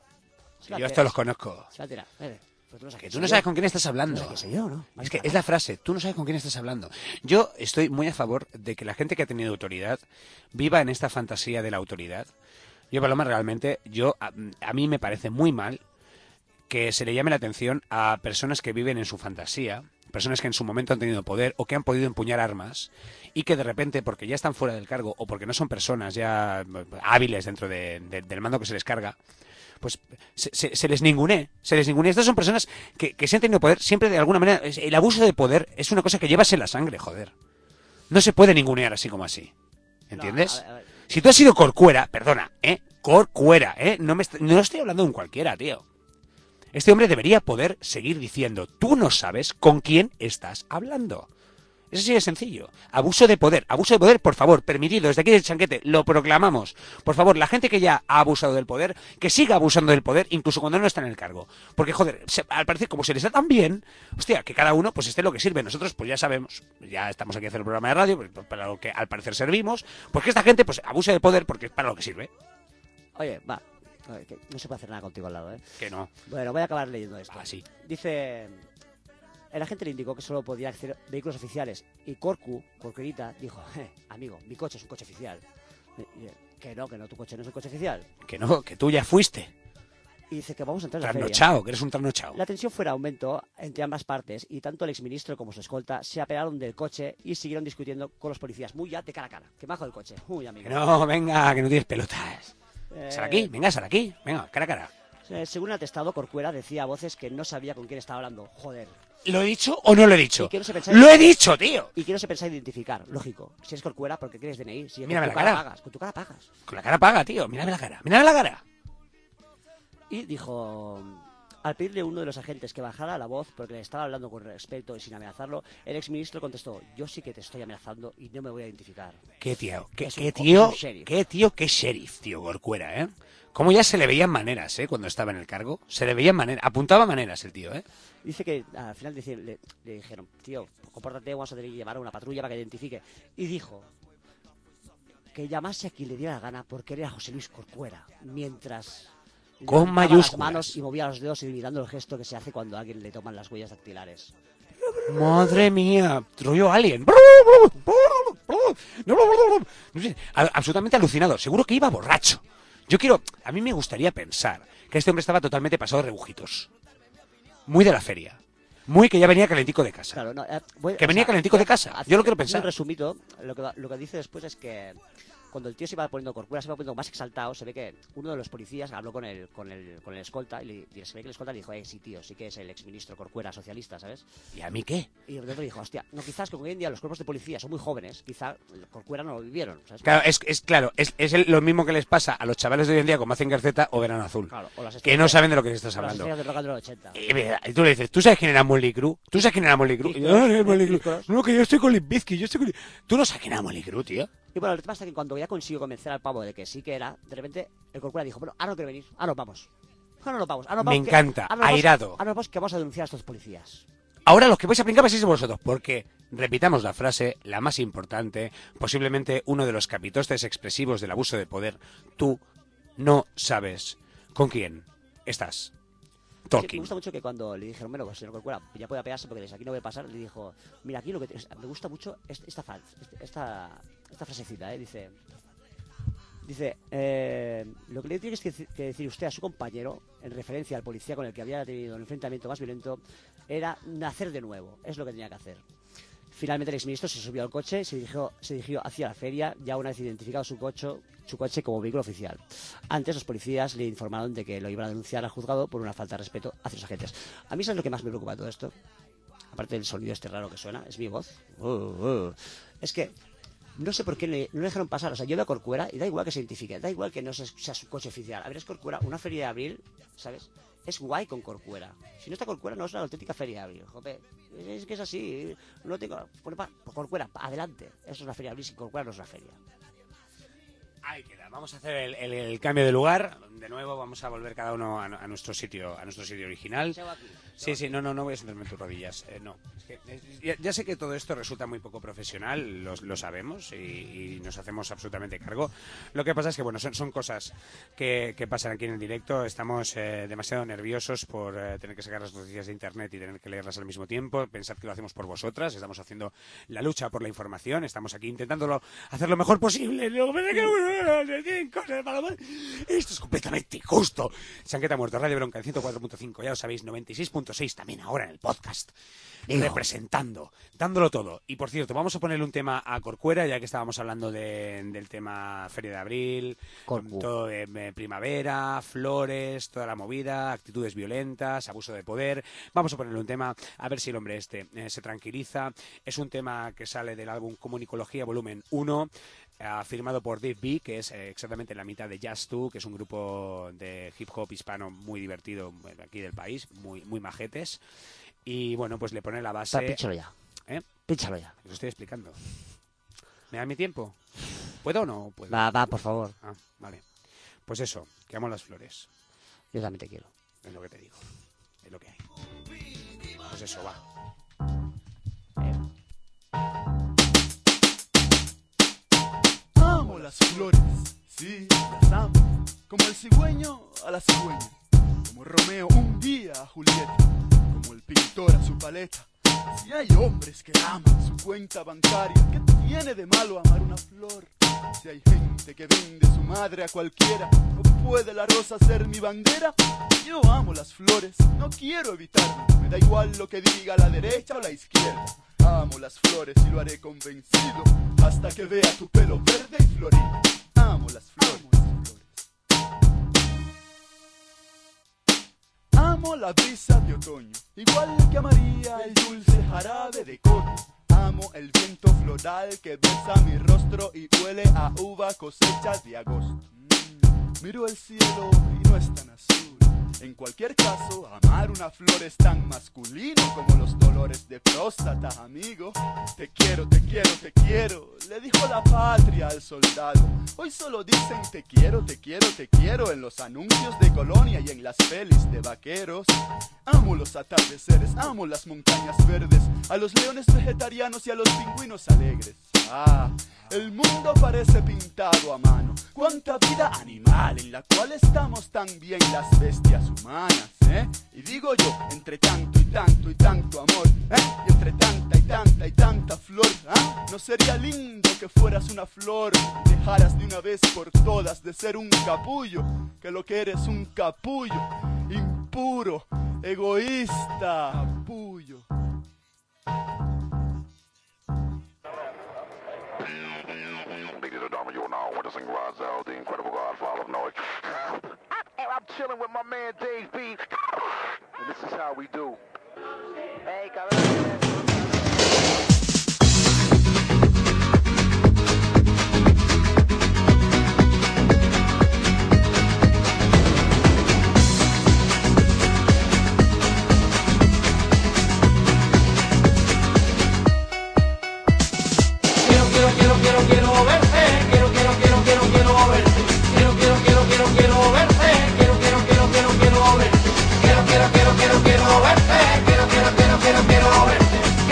Yo estos los conozco. Se va a tirar. Eh, pero tú no sabes, que tú no sabes con quién estás hablando. No sé yo, ¿no? Es que es la frase, tú no sabes con quién estás hablando. Yo estoy muy a favor de que la gente que ha tenido autoridad viva en esta fantasía de la autoridad. Yo, Paloma, realmente, yo a, a mí me parece muy mal que se le llame la atención a personas que viven en su fantasía, personas que en su momento han tenido poder o que han podido empuñar armas y que de repente, porque ya están fuera del cargo o porque no son personas ya hábiles dentro de, de, del mando que se les carga, pues se, se, se les ningunee, se les ningunee. Estas son personas que, que se han tenido poder siempre de alguna manera. El abuso de poder es una cosa que llevas en la sangre, joder. No se puede ningunear así como así. ¿Entiendes? No, a ver, a ver. Si tú has sido Corcuera, perdona, ¿eh? Corcuera, ¿eh? No, me no estoy hablando de un cualquiera, tío. Este hombre debería poder seguir diciendo, tú no sabes con quién estás hablando. Eso sí es sencillo. Abuso de poder. Abuso de poder, por favor, permitido. Desde aquí del Chanquete lo proclamamos. Por favor, la gente que ya ha abusado del poder, que siga abusando del poder, incluso cuando no está en el cargo. Porque, joder, se, al parecer, como se les da tan bien, hostia, que cada uno pues esté lo que sirve. Nosotros, pues ya sabemos, ya estamos aquí a hacer el programa de radio, pues, para lo que al parecer servimos, pues que esta gente pues abuse del poder porque es para lo que sirve. Oye, va. Que no se puede hacer nada contigo al lado, ¿eh? Que no. Bueno, voy a acabar leyendo esto. Ah, sí. Dice... El agente le indicó que solo podía acceder a vehículos oficiales. Y Corcu, Corcuerita, dijo, eh, amigo, mi coche es un coche oficial. Y, y, que no, que no, tu coche no es un coche oficial. Que no, que tú ya fuiste. Y dice que vamos a entrar en la feria. Trasnochao, que eres un trasnochao. La tensión fue en aumento entre ambas partes y tanto el exministro como su escolta se apelaron del coche y siguieron discutiendo con los policías. Muy ya de cara a cara. Que bajo del coche. Uy, amigo. Que no, venga, que no tienes pelotas. Eh... Sal aquí, venga, sal aquí. Venga, cara a cara. Eh, según el atestado, Corcuera decía a voces que no sabía con quién estaba hablando. Joder. ¿Lo he dicho o no lo he dicho? Y que no se pensa... ¡Lo he dicho, tío! Y que no se pensa identificar, lógico. Si eres Corcuera, porque quieres D N I. Si mírame con la tu cara. cara pagas. Con tu cara pagas. Con la cara paga, tío. Mírame la cara. Mírame la cara. Y dijo... Al pedirle a uno de los agentes que bajara la voz porque le estaba hablando con respeto y sin amenazarlo, el exministro contestó, yo sí que te estoy amenazando y no me voy a identificar. ¿Qué tío? ¿Qué, es qué un, tío? Un ¿Qué tío? ¿Qué sheriff, tío Corcuera, eh? Cómo ya se le veían maneras, ¿eh? Cuando estaba en el cargo. Se le veían maneras. Apuntaba maneras el tío, ¿eh? Dice que al final le, le, le dijeron, tío, compórtate, vamos a tener que llamar a una patrulla para que identifique. Y dijo que llamase a quien le diera la gana porque era José Luis Corcuera. Mientras... Con mayúsculas. Las manos y movía los dedos imitando el gesto que se hace cuando a alguien le toman las huellas dactilares. Madre mía, rollo alien. No sé, absolutamente alucinado. Seguro que iba borracho. Yo quiero... A mí me gustaría pensar que este hombre estaba totalmente pasado de rebujitos. Muy de la feria. Muy que ya venía calentico de casa. Claro, no, eh, voy, que venía o sea, calentico de casa. Yo lo quiero pensar. Un resumito, lo que, lo que dice después es que... Cuando el tío se iba poniendo Corcuera, se iba poniendo más exaltado, se ve que uno de los policías habló con el con el, con el escolta y, le, y se ve que el escolta le dijo, eh, sí, tío, sí que es el exministro Corcuera socialista, ¿sabes? ¿Y a mí qué? Y el otro dijo, hostia, no, quizás que hoy en día los cuerpos de policía son muy jóvenes, quizá Corcuera no lo vivieron, ¿sabes? Claro, es, es claro, es, es el, lo mismo que les pasa a los chavales de hoy en día con Mazinger Z o Verano Azul. Claro, o las que no saben de lo que estás hablando. Las de rock and roll ochenta. Y, y tú le dices, ¿tú sabes quién era Motley Crue? ¿Tú sabes quién era Motley Crue? No, no, Motley Crue. No, que yo estoy con Limp Bizkit, yo estoy con... Tú no sabes quién era Motley Crue, tío. Y bueno, el tema está que cuando ya consiguió convencer al pavo de que sí que era, de repente el Corcuera dijo, bueno, ahora no quiere venir, ahora nos vamos. Ahora no nos vamos. Ahora nos vamos Me encanta, que, ahora airado. Vamos, ahora nos vamos que vamos a denunciar a estos policías. Ahora los que vais a brincar vais a ser vosotros, porque, repitamos la frase, la más importante, posiblemente uno de los capitostes expresivos del abuso de poder, tú no sabes con quién estás. Talking. Sí, me gusta mucho que cuando le dijeron, bueno, pues señor Corcuera, ya puede apearse porque desde aquí no voy a pasar, le dijo, mira, aquí lo que... Me gusta mucho esta, esta, esta, esta frasecita, ¿eh? Dice, Dice, eh, lo que le tiene que, que decir usted a su compañero, en referencia al policía con el que había tenido el enfrentamiento más violento, era nacer de nuevo. Es lo que tenía que hacer. Finalmente el exministro se subió al coche y se dirigió, se dirigió hacia la feria, ya una vez identificado su coche, su coche como vehículo oficial. Antes los policías le informaron de que lo iban a denunciar al juzgado por una falta de respeto hacia los agentes. A mí, ¿sabes lo que más me preocupa de todo esto? Aparte del sonido este raro que suena, es mi voz. Uh, uh. Es que no sé por qué le, no le dejaron pasar. O sea, yo veo a Corcuera y da igual que se identifique, da igual que no sea, sea su coche oficial. A ver, es Corcuera, una feria de abril, ¿sabes? Es guay con Corcuera. Si no está Corcuera, no es una auténtica feria de abril. Jope, es que es así. No tengo. Por, por Corcuera, adelante. Eso es una feria de abril, sin Corcuera no es una feria. Ahí queda. Vamos a hacer el, el, el cambio de lugar. De nuevo vamos a volver cada uno a, a nuestro sitio, a nuestro sitio original. Sí, sí, no, no, no voy a sentarme en tus rodillas. Eh, no. Es que, eh, ya, ya sé que todo esto resulta muy poco profesional, lo, lo sabemos y, y nos hacemos absolutamente cargo. Lo que pasa es que, bueno, son, son cosas que, que pasan aquí en el directo. Estamos eh, demasiado nerviosos por eh, tener que sacar las noticias de internet y tener que leerlas al mismo tiempo. Pensad que lo hacemos por vosotras. Estamos haciendo la lucha por la información. Estamos aquí intentándolo hacer lo mejor posible. Esto es completamente injusto. Chanquete Muerto, Radio Bronca, el ciento cuatro punto cinco, ya lo sabéis, noventa y seis punto seis también ahora en el podcast. Digo. Representando, dándolo todo. Y por cierto, vamos a ponerle un tema a Corcuera, ya que estábamos hablando de, del tema Feria de Abril, Corcu. Todo de eh, primavera, flores, toda la movida, actitudes violentas, abuso de poder. Vamos a ponerle un tema, a ver si el hombre este eh, se tranquiliza. Es un tema que sale del álbum Comunicología volumen uno. Uh, firmado por Dave B, que es eh, exactamente la mitad de Jazz two, que es un grupo de hip hop hispano muy divertido aquí del país, muy muy majetes. Y bueno, pues le pone la base. Va, pínchalo ya. ¿Eh? Pínchalo ya. Lo estoy explicando. ¿Me da mi tiempo? ¿Puedo o no puedo? Va, va, por favor. Ah, vale. Pues eso, que amo las flores. Yo también te quiero. Es lo que te digo. Es lo que hay. Pues eso, va. Eh. Amo las flores, sí, las amo, como el cigüeño a la cigüeña, como Romeo un día a Julieta, como el pintor a su paleta. Si hay hombres que aman su cuenta bancaria, ¿qué tiene de malo amar una flor? Si hay gente que vende su madre a cualquiera, ¿no puede la rosa ser mi bandera? Yo amo las flores, no quiero evitarlo, me da igual lo que diga la derecha o la izquierda. Amo las flores y lo haré convencido hasta que vea tu pelo verde y florido. Amo las flores. Amo la brisa de otoño, igual que amaría el dulce jarabe de coño. Amo el viento floral que besa mi rostro y huele a uva cosecha de agosto. Mm, miro el cielo y no es tan azul. En cualquier caso, amar una flor es tan masculino como los dolores de próstata, amigo. Te quiero, te quiero, te quiero, le dijo la patria al soldado. Hoy solo dicen te quiero, te quiero, te quiero en los anuncios de Colonia y en las pelis de vaqueros. Amo los atardeceres, amo las montañas verdes, a los leones vegetarianos y a los pingüinos alegres. Ah, el mundo parece pintado a mano. Cuánta vida animal en la cual estamos tan bien las bestias humanas, ¿eh? Y digo yo, entre tanto y tanto y tanto amor, ¿eh? Y entre tanta y tanta y tanta flor, ¿ah? ¿No sería lindo que fueras una flor y dejaras de una vez por todas de ser un capullo? Que lo que eres un capullo, impuro, egoísta, capullo. I'm chilling with my man Dave B. And this is how we do. Hey, cabrón. Quiero, quiero, quiero, quiero, quiero verte. Quiero, quiero, quiero, quiero, quiero verte. Quiero, quiero, quiero, quiero, quiero verte. Quiero, quiero, quiero, quiero, quiero verte. Quiero, quiero, quiero, quiero, quiero verte. Quiero, quiero, quiero, quiero, quiero verte.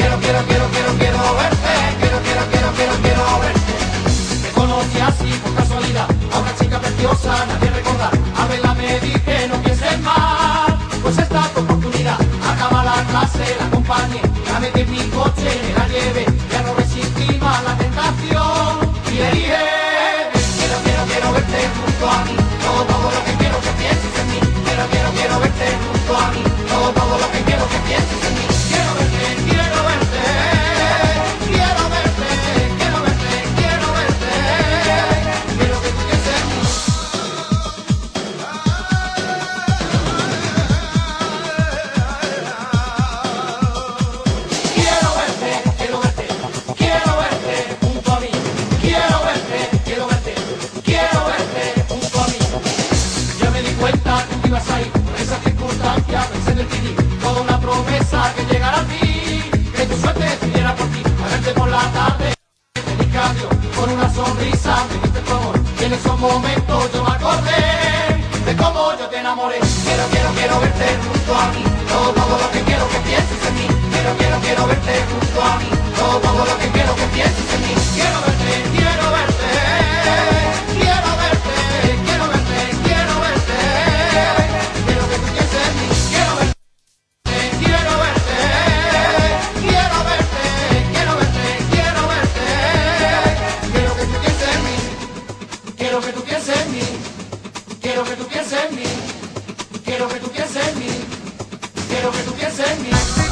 cambio, con una sonrisa me diste tu amor. Y en esos momentos yo me acordé de cómo yo te enamoré. Quiero, quiero, quiero verte junto a mí, todo, todo lo que quiero que pienses en mí. Quiero, quiero, quiero verte junto a mí, todo, todo lo que quiero que pienses en mí. Quiero verte, quiero verte, quiero verte, quiero verte, quiero verte. Quiero que tú pienses en mí, quiero verte, quiero verte, quiero verte, quiero verte, quiero verte. Quiero que tú pienses en mí, quiero que tú pienses en mí, quiero que tú pienses en mí, quiero que tú pienses en mí, quiero que tú pienses en mí.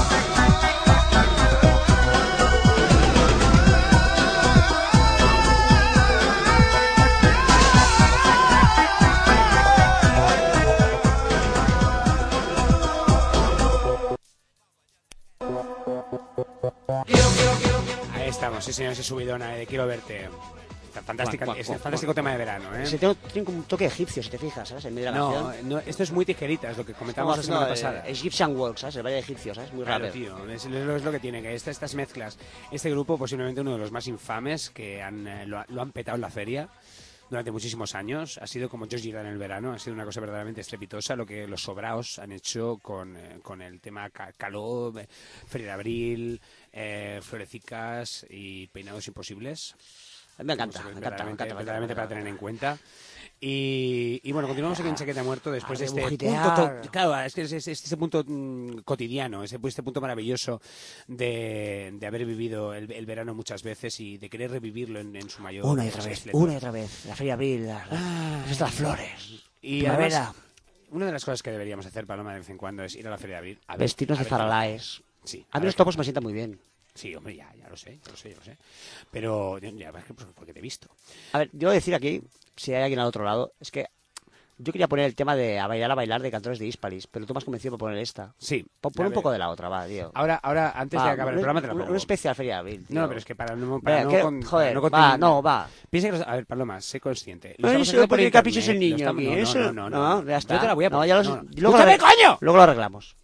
Ahí estamos, sí señor, ese subidona de Quiero verte. Fantástica, Guau, guau, es guau, un fantástico guau. tema de verano, ¿eh? Se tiene, tiene como un toque egipcio, si te fijas, ¿sabes? En medio de la No, canción. no, esto es muy tijeritas, lo que comentamos la Estamos semana haciendo, pasada. eh, Egyptian Walk, ¿sabes? El valle egipcio, ¿sabes? Muy Claro, rápido. tío, es, es lo que tiene, que esta- estas mezclas. Este grupo, posiblemente uno de los más infames que han, eh, lo, ha- lo han petado en la feria durante muchísimos años. Ha sido como Josh Girard en el verano, ha sido una cosa verdaderamente estrepitosa lo que los sobraos han hecho con, eh, con el tema ca- caló, eh, Feria de Abril, eh, Florecicas y Peinados Imposibles. Me encanta, Como me se ve, encanta, me encanta, me verdaderamente encanta, para me tener en encanta. cuenta. Y, y bueno, continuamos aquí en Chaqueta Muerto después A de este punto, rebujitear. to- claro, es que es, es- es este punto mm, cotidiano, ese, este punto maravilloso de, de haber vivido el, el verano muchas veces y de querer revivirlo en, en su mayor Una y otra vez, esplendor. una y otra vez. La Feria de Abril, la, la, las estas flores. Y Primavera. además, una de las cosas que deberíamos hacer, Paloma, de vez en cuando es ir a la Feria de Abril. A ver- Vestirnos a de ver qué- faralaes. Sí, A mí ver los qué- topos me sientan muy bien. Sí, hombre, ya, ya lo sé, ya lo sé, ya lo sé. Pero, ya, ya, es que por- porque te he visto. A ver, yo voy a decir aquí, si hay alguien al otro lado, es que yo quería poner el tema de A bailar, a bailar de Cantores de Hispalis, pero tú me has convencido por poner esta. Sí. Pon, pon a un ver. poco de la otra, va, tío. Ahora, ahora antes Va, de acabar el un- programa te la un- pongo. Un especial Feria de Abril, tío. No, pero es que para no... Para Venga, no que- con- joder, para no va, continuar- no, va. Piensa que... los- A ver, Paloma, sé consciente. Lo Ay, estamos se haciendo lo por pone caprichos internet, el lo niño estamos- aquí, no, eso... no, no, no, ya está. Yo te la voy a No, poner. ya los- no, no. luego, ¡Escúchame, lo, coño! luego lo arreglamos.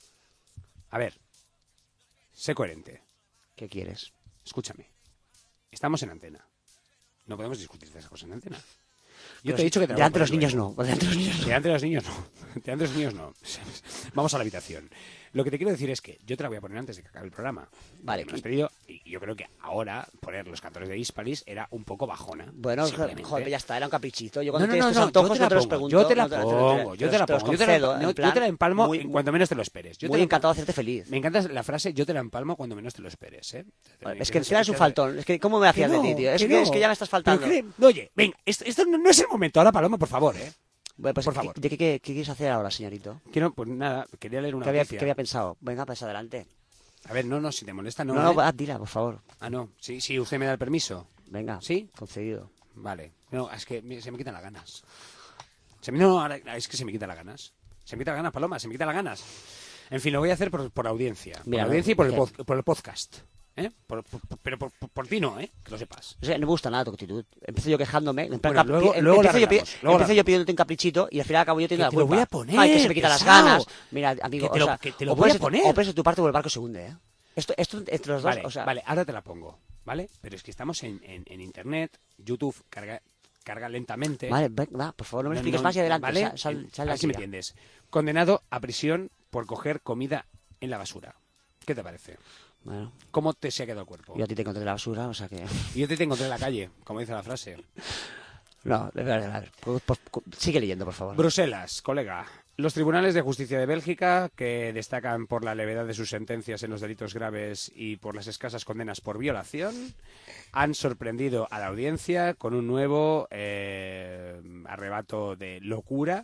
A ver, sé coherente. ¿Qué quieres? Escúchame. Estamos en antena. No podemos discutir de esas cosas en antena. Yo Pero te he dicho que te la voy a delante de los poner niños luego. no, delante de los niños no. Delante de los niños no. Delante de los niños no. Vamos a la habitación. Lo que te quiero decir es que yo te la voy a poner antes de que acabe el programa. Vale, Me lo has y- pedido, y yo creo que ahora poner los Cantores de Hispalis era un poco bajona. Bueno, simplemente. joder, ya está, era un caprichito. Yo No, cuando no, tienes no, tus no, antojos yo te no la te los pongo, pregunto. yo te la no te- te- te- pongo, yo te la te los pongo, yo te la- concedo, no, en yo plan, te la empalmo muy- en cuanto menos te lo esperes. Yo te Muy la- encantado de hacerte feliz. Me encanta la frase, yo te la empalmo cuando menos te lo esperes, ¿eh? Vale, es que encima eres un faltón. Es que, ¿cómo me hacías Que de ti, no, tío? Es que que, no. es que ya me estás Pero faltando. que- Oye, venga, esto, esto no no es el momento. Ahora, Paloma, por favor, ¿eh? Bueno, pues, por ¿qué- favor. ¿De qué, qué, qué quieres hacer ahora, señorito? Quiero, pues nada, quería leer una ¿Qué había, noticia. qué había pensado? Venga, pues adelante. A ver, no, no, si te molesta, no. No, no, ¿eh? va, dila, por favor. Ah, no. Sí, sí, usted me da el permiso. Venga. ¿Sí? Concedido. Vale. No, es que me- se me quitan las ganas. Se me, no, ahora- es que se me quitan las ganas. Se me quitan las ganas, Paloma, se me quitan las ganas. En fin, lo voy a hacer por, por audiencia. Por Mira, audiencia y por el, ¿qué? pod- por el podcast. ¿Eh? Por- por- por- pero por, por- por ti no, ¿eh? Que lo sepas. O sea, no me gusta nada tu actitud. Empiezo yo quejándome. En plan, Bueno, cap- luego- pi- luego la empiezo yo, pi- arreglamos, luego la empiezo yo pidiéndote un caprichito y al final acabo yo teniendo Que la te lo culpa. voy a poner, Ay, que se me quitan las pesado. ganas. Mira, amigo, Que te o lo- sea, que te lo o voy puede a ser tu- poner. O puede ser tu parte o el barco se hunde, ¿eh? Esto, esto entre los dos, Vale, o sea... vale, ahora te la pongo, ¿vale? Pero es que estamos en, en- en internet, YouTube carga, carga lentamente. Vale, ven, va, por favor, no me No, expliques no, más y adelante. ¿vale? Sal, sal, sal A de ver si me aquí ya. entiendes. Condenado a prisión por coger comida en la basura. ¿Qué te parece? Bueno, ¿Cómo te se ha quedado el cuerpo? yo a ti te encontré en la basura, o sea que... Y yo te encontré en la calle, como dice la frase. No, de verdad, a ver, pues- pues- sigue leyendo, por favor. Bruselas, colega. Los tribunales de justicia de Bélgica, que destacan por la levedad de sus sentencias en los delitos graves y por las escasas condenas por violación, han sorprendido a la audiencia con un nuevo eh, arrebato de locura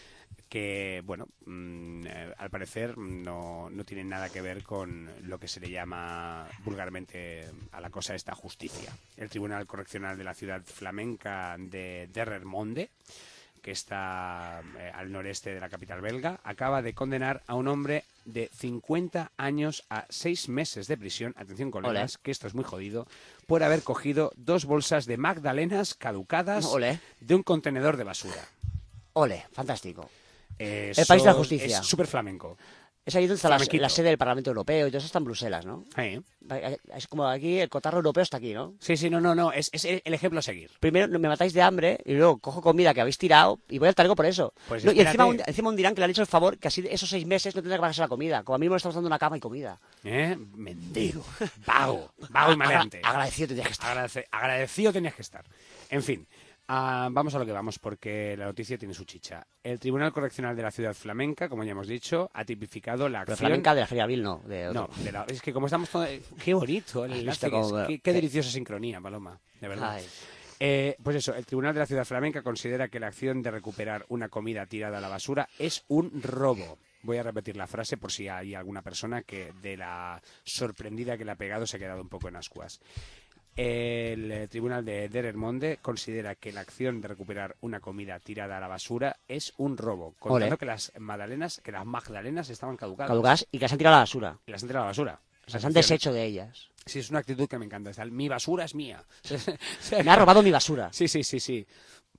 que, bueno, mm, eh, al parecer no, no tiene nada que ver con lo que se le llama vulgarmente a la cosa esta justicia. El Tribunal Correccional de la ciudad flamenca de Derremonde, que está eh, al noreste de la capital belga, acaba de condenar a un hombre de cincuenta años a seis meses de prisión, atención colegas, Ole. que esto es muy jodido, por haber cogido dos bolsas de magdalenas caducadas Ole. de un contenedor de basura. Ole, fantástico. Eh, El país de la eso justicia. Es súper flamenco. Es ahí donde está la, Flamenquito. la sede del Parlamento Europeo y todo eso está en Bruselas, ¿no? Sí. Es como aquí, el cotarro europeo está aquí, ¿no? Sí, sí, no, no, no, es, es el ejemplo a seguir. Primero me matáis de hambre y luego cojo comida que habéis tirado y voy al talego por eso. Pues No, y encima espérate. un, encima un dirán que le han hecho el favor que así de esos seis meses no tendrá que pagarse la comida. Como a mí me estamos dando una cama y comida. ¿Eh? Mendigo, vago, vago y maleante. Agra- agradecido tendrías que estar. Agradece- agradecido tenías que estar. En fin, ah, vamos a lo que vamos, porque la noticia tiene su chicha. El Tribunal Correccional de la Ciudad Flamenca, como ya hemos dicho, ha tipificado la Pero acción... flamenca de la Feria Vil, no. De otro. No, de la- es que como estamos todos... Qué bonito el Has enlace, visto que es- cómo- qué, qué deliciosa sincronía, Paloma, de verdad. Ay. Eh, pues eso, el Tribunal de la Ciudad Flamenca considera que la acción de recuperar una comida tirada a la basura es un robo. Voy a repetir la frase por si hay alguna persona que de la sorprendida que le ha pegado se ha quedado un poco en ascuas. El eh, Tribunal de Derermonde considera que la acción de recuperar una comida tirada a la basura es un robo, contando Ole. que las magdalenas, que las magdalenas estaban caducadas. Caducas y que se han tirado a la basura. Y las han tirado a la basura. O sea, se han deshecho de ellas. Sí, es una actitud que me encanta. Es el, mi basura es mía. Me ha robado mi basura. Sí, sí, sí, sí.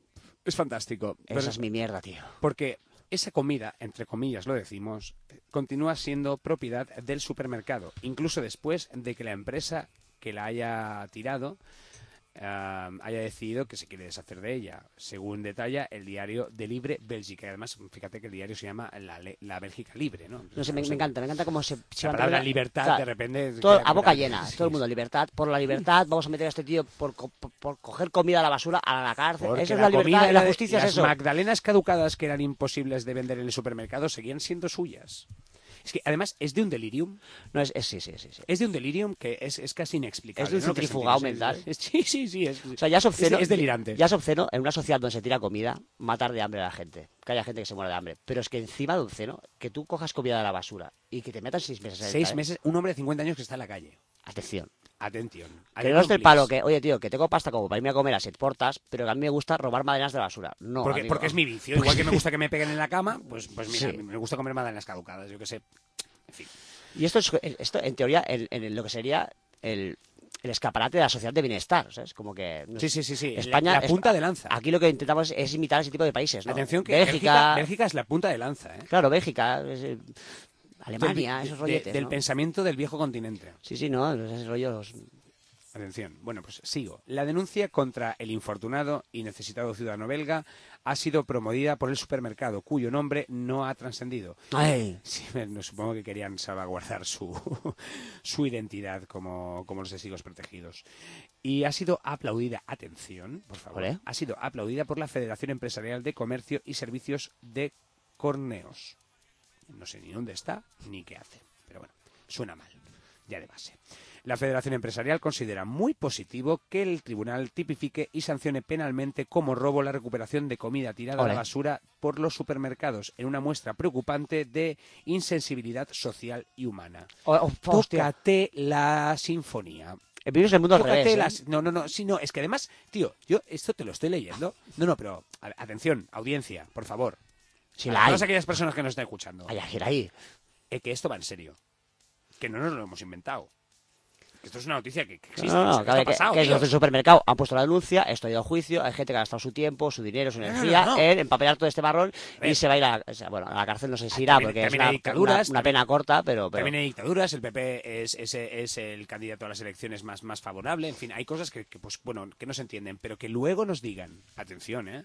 Es fantástico. Pero- Esa es mi mierda, tío. Porque esa comida, entre comillas lo decimos, continúa siendo propiedad del supermercado, incluso después de que la empresa que la haya tirado eh, haya decidido que se quiere deshacer de ella, según detalla el diario de Libre Bélgica. Y además, fíjate que el diario se llama La, Le- la Bélgica Libre, ¿no? No sé, me, me encanta, me encanta cómo se... se La van palabra a- libertad, Claro, de repente... todo, queda a boca como- llena, Sí, todo el mundo, libertad, por la libertad, vamos a meter a este tío por, co- por, por coger comida a la basura, a la cárcel. Porque Esa es la la libertad comida y la de- justicia, las es eso. magdalenas caducadas que eran imposibles de vender en el supermercado seguían siendo suyas. Es que además es de un delirium. No, es, es- sí, sí, sí, sí. Es de un delirium que es, es casi inexplicable. Es de un ¿no? Lo que centrifugado sentimos. mental. Es- es- sí, sí, sí. Es, O sea, ya es obsceno. Es, es delirante. Ya es obsceno en una sociedad donde se tira comida, matar de hambre a la gente. Que haya gente que se muera de hambre. Pero es que encima de obsceno, que tú cojas comida de la basura y que te metan seis meses en el Seis tal- meses, un hombre de cincuenta años que está en la calle. Atención. Atención. Que no es del palo que, oye, tío, que tengo pasta como para irme a comer a siete portas, pero que a mí me gusta robar maderas de la basura. No, Porque, amigo. porque es mi vicio. Igual que me gusta que me peguen en la cama, pues, pues mira, Sí. me gusta comer magdalenas caducadas, yo qué sé. En fin. Y esto, es, esto en teoría, en, en lo que sería el, el escaparate de la sociedad de bienestar, ¿sabes? Como que... no Sí, sé, sí, sí, sí. España... La- la punta es- de lanza. Aquí lo que intentamos es imitar ese tipo de países, ¿no? Atención que Bélgica... Bélgica, Bélgica es la punta de lanza, ¿eh? Claro, Bélgica... es, eh, Alemania, Del- esos de- rolletes, Del ¿no? pensamiento del viejo continente. Sí, sí, no, esos rollos... Atención. Bueno, pues sigo. La denuncia contra el infortunado y necesitado ciudadano belga ha sido promovida por el supermercado, cuyo nombre no ha trascendido. Ay. Sí, no, supongo que querían salvaguardar su, su identidad como, como los testigos protegidos. Y ha sido aplaudida, atención, por favor, Ole. ha sido aplaudida por la Federación Empresarial de Comercio y Servicios de Corneos. No sé ni dónde está ni qué hace, pero bueno, suena mal, ya de base. La Federación Empresarial considera muy positivo que el tribunal tipifique y sancione penalmente como robo la recuperación de comida tirada Ole. a la basura por los supermercados, en una muestra preocupante de insensibilidad social y humana. O- o- hostia. Tócate la sinfonía. Vives el mundo al Tócate revés, ¿eh? las- No, no, no, sí, no, es que además, tío, yo esto te lo estoy leyendo. No, no, pero a- atención, audiencia, por favor. Si A la hay. todas aquellas personas que nos están escuchando. Ay, ay, ay. Eh, que esto va en serio. Que no nos lo hemos inventado. Que esto es una noticia que, que existe. No, no, que no, esto ha que, que, pasado, que tío. los del supermercado han puesto la denuncia, esto ha ido a juicio, hay gente que ha gastado su tiempo, su dinero, su no, energía no. en empapelar todo este marrón ver. y se va a ir a, o sea, bueno, a la cárcel, no sé si irá, También- porque es también una, hay dictaduras, una- una pena corta, pero... pero... También hay dictaduras, el P P es, es, es el candidato a las elecciones más, más favorable, en fin, hay cosas que, que, pues, bueno, que no se entienden, pero que luego nos digan, atención, ¿eh?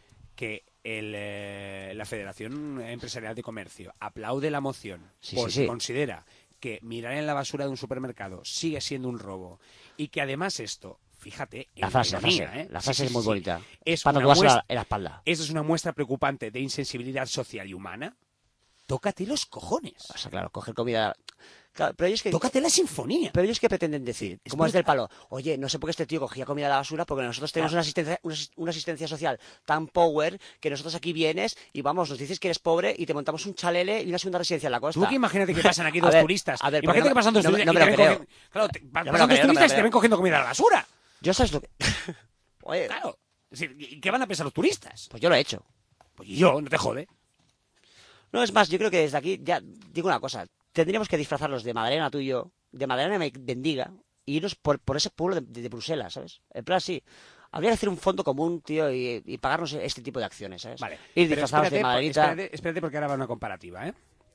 que el, eh, la Federación Empresarial de Comercio aplaude la moción Sí, porque sí, sí. considera que mirar en la basura de un supermercado sigue siendo un robo y que además esto, fíjate, La en frase, la ironía, frase, ¿eh? la Sí, frase sí, es muy sí, bonita. es Para una tatuársela muestra- en la espalda. Esa es una muestra preocupante de insensibilidad social y humana. Tócate los cojones. O sea, claro, coger comida... Claro, pero ellos que... Tócate la sinfonía. Pero ellos qué pretenden decir, Es como es del brutal. palo, oye, no sé por qué este tío cogía comida de la basura, porque nosotros tenemos Claro. una, asistencia, una, asis- una asistencia social tan power que nosotros aquí vienes y vamos, nos dices que eres pobre y te montamos un chalele y una segunda residencia en la costa. Tú que imagínate que pasan aquí A dos ver, turistas. a ver, Imagínate porque que pasan dos no me- turistas no y me te lo ven creo. cogiendo- Claro, te- me lo pasan dos creo, no me lo turistas y te creo. ven cogiendo comida de la basura. Yo sabes lo que... Oye, Claro. Es decir, ¿y qué van a pensar los turistas? pues yo lo he hecho. Pues y yo, no te jode. No, es más, yo creo que desde aquí, ya digo una cosa, tendríamos que disfrazarlos de Madalena tú y yo, de Madalena Bendiga, y irnos por, por ese pueblo de, de Bruselas, ¿sabes? En plan, sí. Habría que hacer un fondo común, tío, y, y pagarnos este tipo de acciones, ¿sabes? Vale. Ir Pero disfrazados espérate, de por- Madelenita. espérate, espérate porque ahora va una comparativa, ¿eh?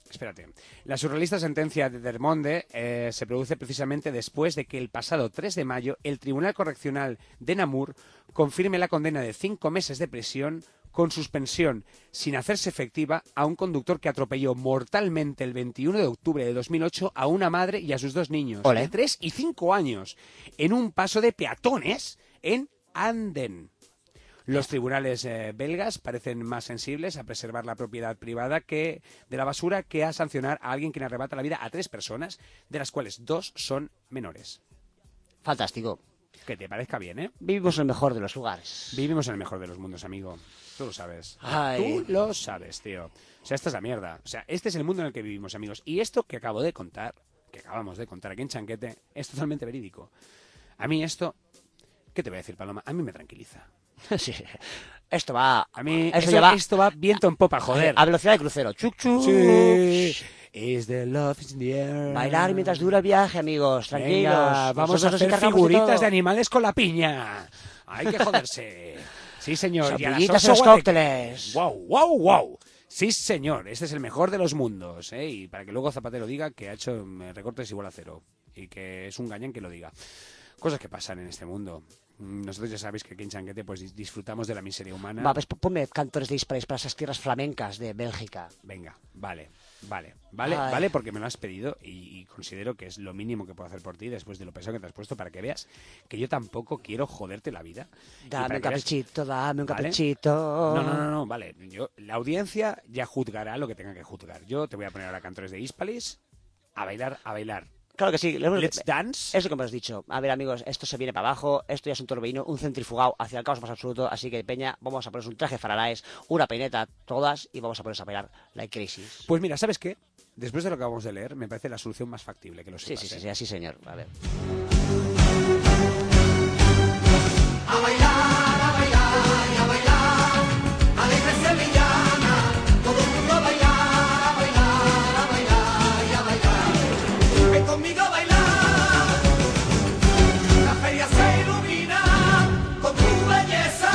Espérate. La surrealista sentencia de Dermonde eh, se produce precisamente después de que el pasado tres de mayo el Tribunal Correccional de Namur confirme la condena de cinco meses de prisión con suspensión sin hacerse efectiva a un conductor que atropelló mortalmente el veintiuno de octubre de dos mil ocho a una madre y a sus dos niños Ole. de tres y cinco años en un paso de peatones en Anden. Los tribunales eh, belgas parecen más sensibles a preservar la propiedad privada que de la basura que a sancionar a alguien que le arrebata la vida a tres personas, de las cuales dos son menores. Fantástico. Que te parezca bien, ¿eh? Vivimos en el mejor de los lugares. Vivimos en el mejor de los mundos, amigo. Tú lo sabes. Ay. Tú lo sabes, tío. O sea, esta es la mierda. O sea, este es el mundo en el que vivimos, amigos. Y esto que acabo de contar, que acabamos de contar aquí en Chanquete, es totalmente verídico. A mí esto... ¿Qué te voy a decir, Paloma? A mí me tranquiliza. Sí. Esto va... A mí Eso eso- ya va- esto va viento en popa, joder. A velocidad de crucero. Chuc, chuc. Sí. Is the love in the air. Bailar mientras dura el viaje, amigos. Tranquilos. Venga, vamos Nosotros a nos hacer encargamos de figuritas todo. de animales con la piña. Hay que joderse. Sí, señor. Y a las Sapillitas en ocho los guate- cócteles. Wow, wow, wow. Sí, señor. Este es el mejor de los mundos. ¿eh? Y para que luego Zapatero diga que ha hecho mm, recortes igual a cero. Y que es un gañán que lo diga. Cosas que pasan en este mundo. Mm, Nosotros ya sabéis que aquí en Chanquete pues dis- disfrutamos de la miseria humana. Va, pues ponme cantores de dispares para esas tierras flamencas de Bélgica. Venga, vale, vale, vale, Ay. vale, porque me lo has pedido y, y considero que es lo mínimo que puedo hacer por ti después de lo pesado que te has puesto para que veas que yo tampoco quiero joderte la vida. Y para Dame un que veas- caprichito, dame un ¿Vale? caprichito. No, no, no, no, vale. Yo, la audiencia ya juzgará lo que tenga que juzgar. Yo te voy a poner ahora cantores de Hispalis a bailar, a bailar. Claro que sí. Let's dance. Eso que me has dicho. A ver, amigos, esto se viene para abajo. Esto ya es un torbellino, un centrifugado hacia el caos más absoluto. Así que, Peña, vamos a ponernos un traje faralaes, una peineta, todas, y vamos a ponernos a bailar Like Crisis. Pues mira, ¿sabes qué? Después de lo que acabamos de leer, me parece la solución más factible que lo Sí, sepas. sí, sí, ¿eh? sí, así, señor. A ver. A bailar, a bailar y a bailar, alegre sevillana, todo el mundo a bailar, a bailar, a bailar y a bailar. Ven conmigo a bailar, la feria se ilumina con tu belleza.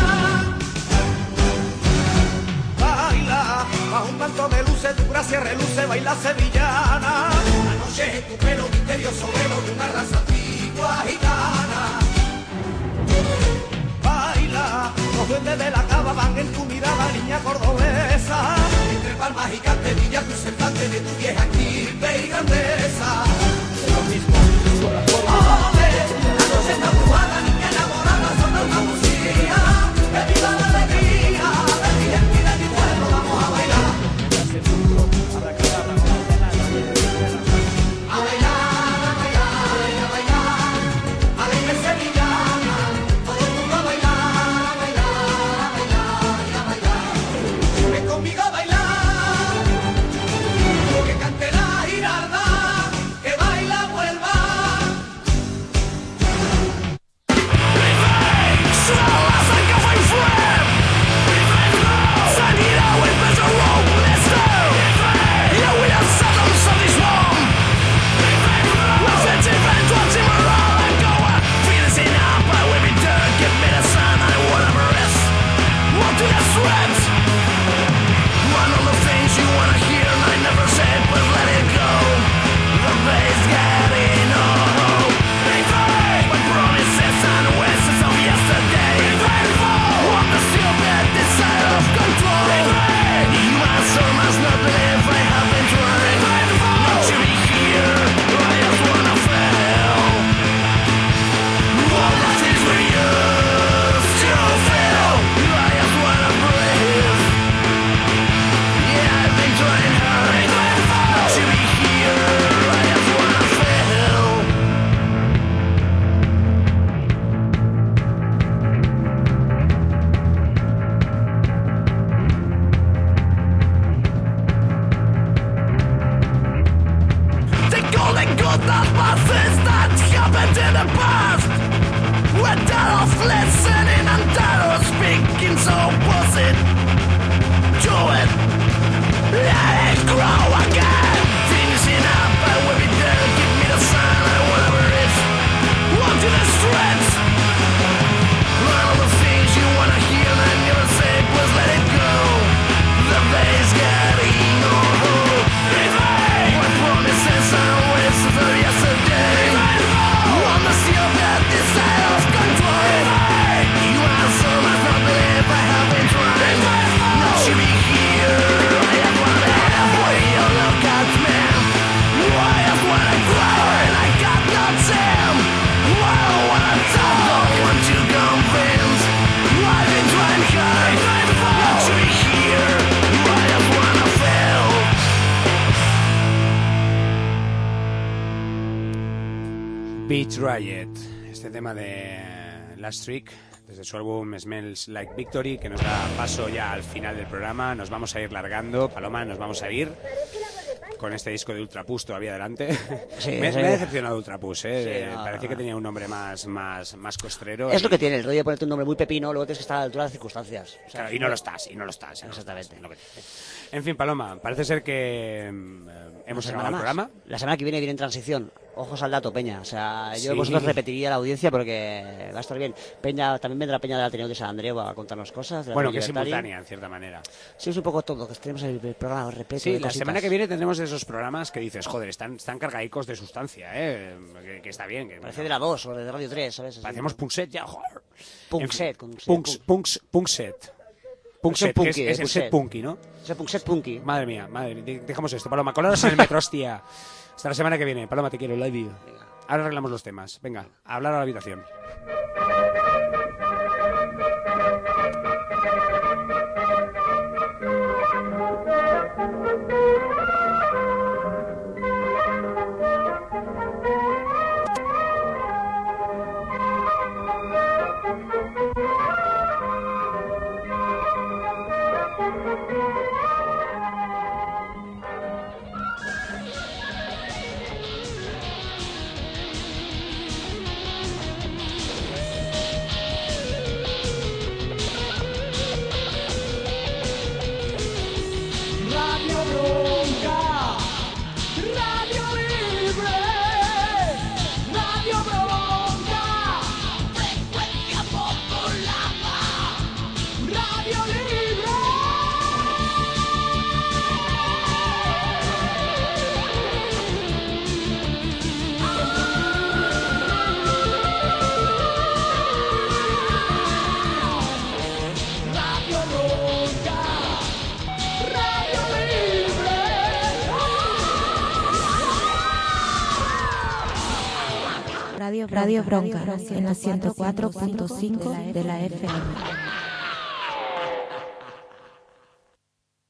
Baila, a un manto de luces, tu gracia reluce, baila sevillana. La noche es tu pelo misterioso, velo de una raza antigua gitana. Baila, los duendes de la cava van en tu mirada, niña cordobesa. Entre palmas y canterillas, tu semblante de tu vieja estirpe y grandeza. Ole, la noche está brujada, niña enamorada, son una música. Que viva la alegría, de mi gente y de mi pueblo, vamos a bailar. A bailar. Beach Riot, este tema de Last Trick, desde su álbum Smells Like Victory, que nos da paso ya al final del programa. Nos vamos a ir largando, Paloma, nos vamos a ir con este disco de Ultrapus todavía delante. Sí, me, sí. me ha decepcionado Ultrapus, ¿eh? Sí, no, parecía no. que tenía un nombre más, más, más costrero. Es y, lo que tiene, el rollo de ponerte un nombre muy pepino, luego tienes que estar a la altura de las circunstancias. O sea, claro, y no lo estás, y no lo estás. y no lo Exactamente. estás, lo que tiene. En fin, Paloma, parece ser que mm, hemos Una acabado el más. programa. La semana que viene viene en transición. Ojos al dato, Peña. O sea, yo Sí. vosotros repetiría la audiencia porque va a estar bien. Peña, también vendrá Peña del Ateneo de San Andreu a contarnos cosas. de la Bueno, Ateneo que es Libertario. simultánea, en cierta manera. Sí, es un poco todo, que tenemos el, el programa repleto Sí, de la cositas. semana que viene tendremos esos programas que dices, joder, están, están cargadicos de sustancia, ¿eh? Que, que está bien. Que, Parece de la dos o de Radio tres, ¿sabes? Así, Parecemos ¿no? Punkset ya, joder. Punkset, En fin, con- sí, punks, punk- punks, Punkset. Punkset, punky, que es, de es el Punkset. set punky, ¿no? Ese Punkset Punky. Madre mía, madre mía. de- Dejamos esto, Paloma. Colaros en el metro, hostia. Hasta la semana que viene. Paloma, te quiero, love you. Ahora arreglamos los temas. Venga, a hablar a la habitación. Radio Bronca, Radio Libre, Radio Bronca, frecuencia modulada, Radio Libre. Radio Bronca, Radio Libre. Radio, Radio Bronca, en la ciento cuatro punto cinco de la F M.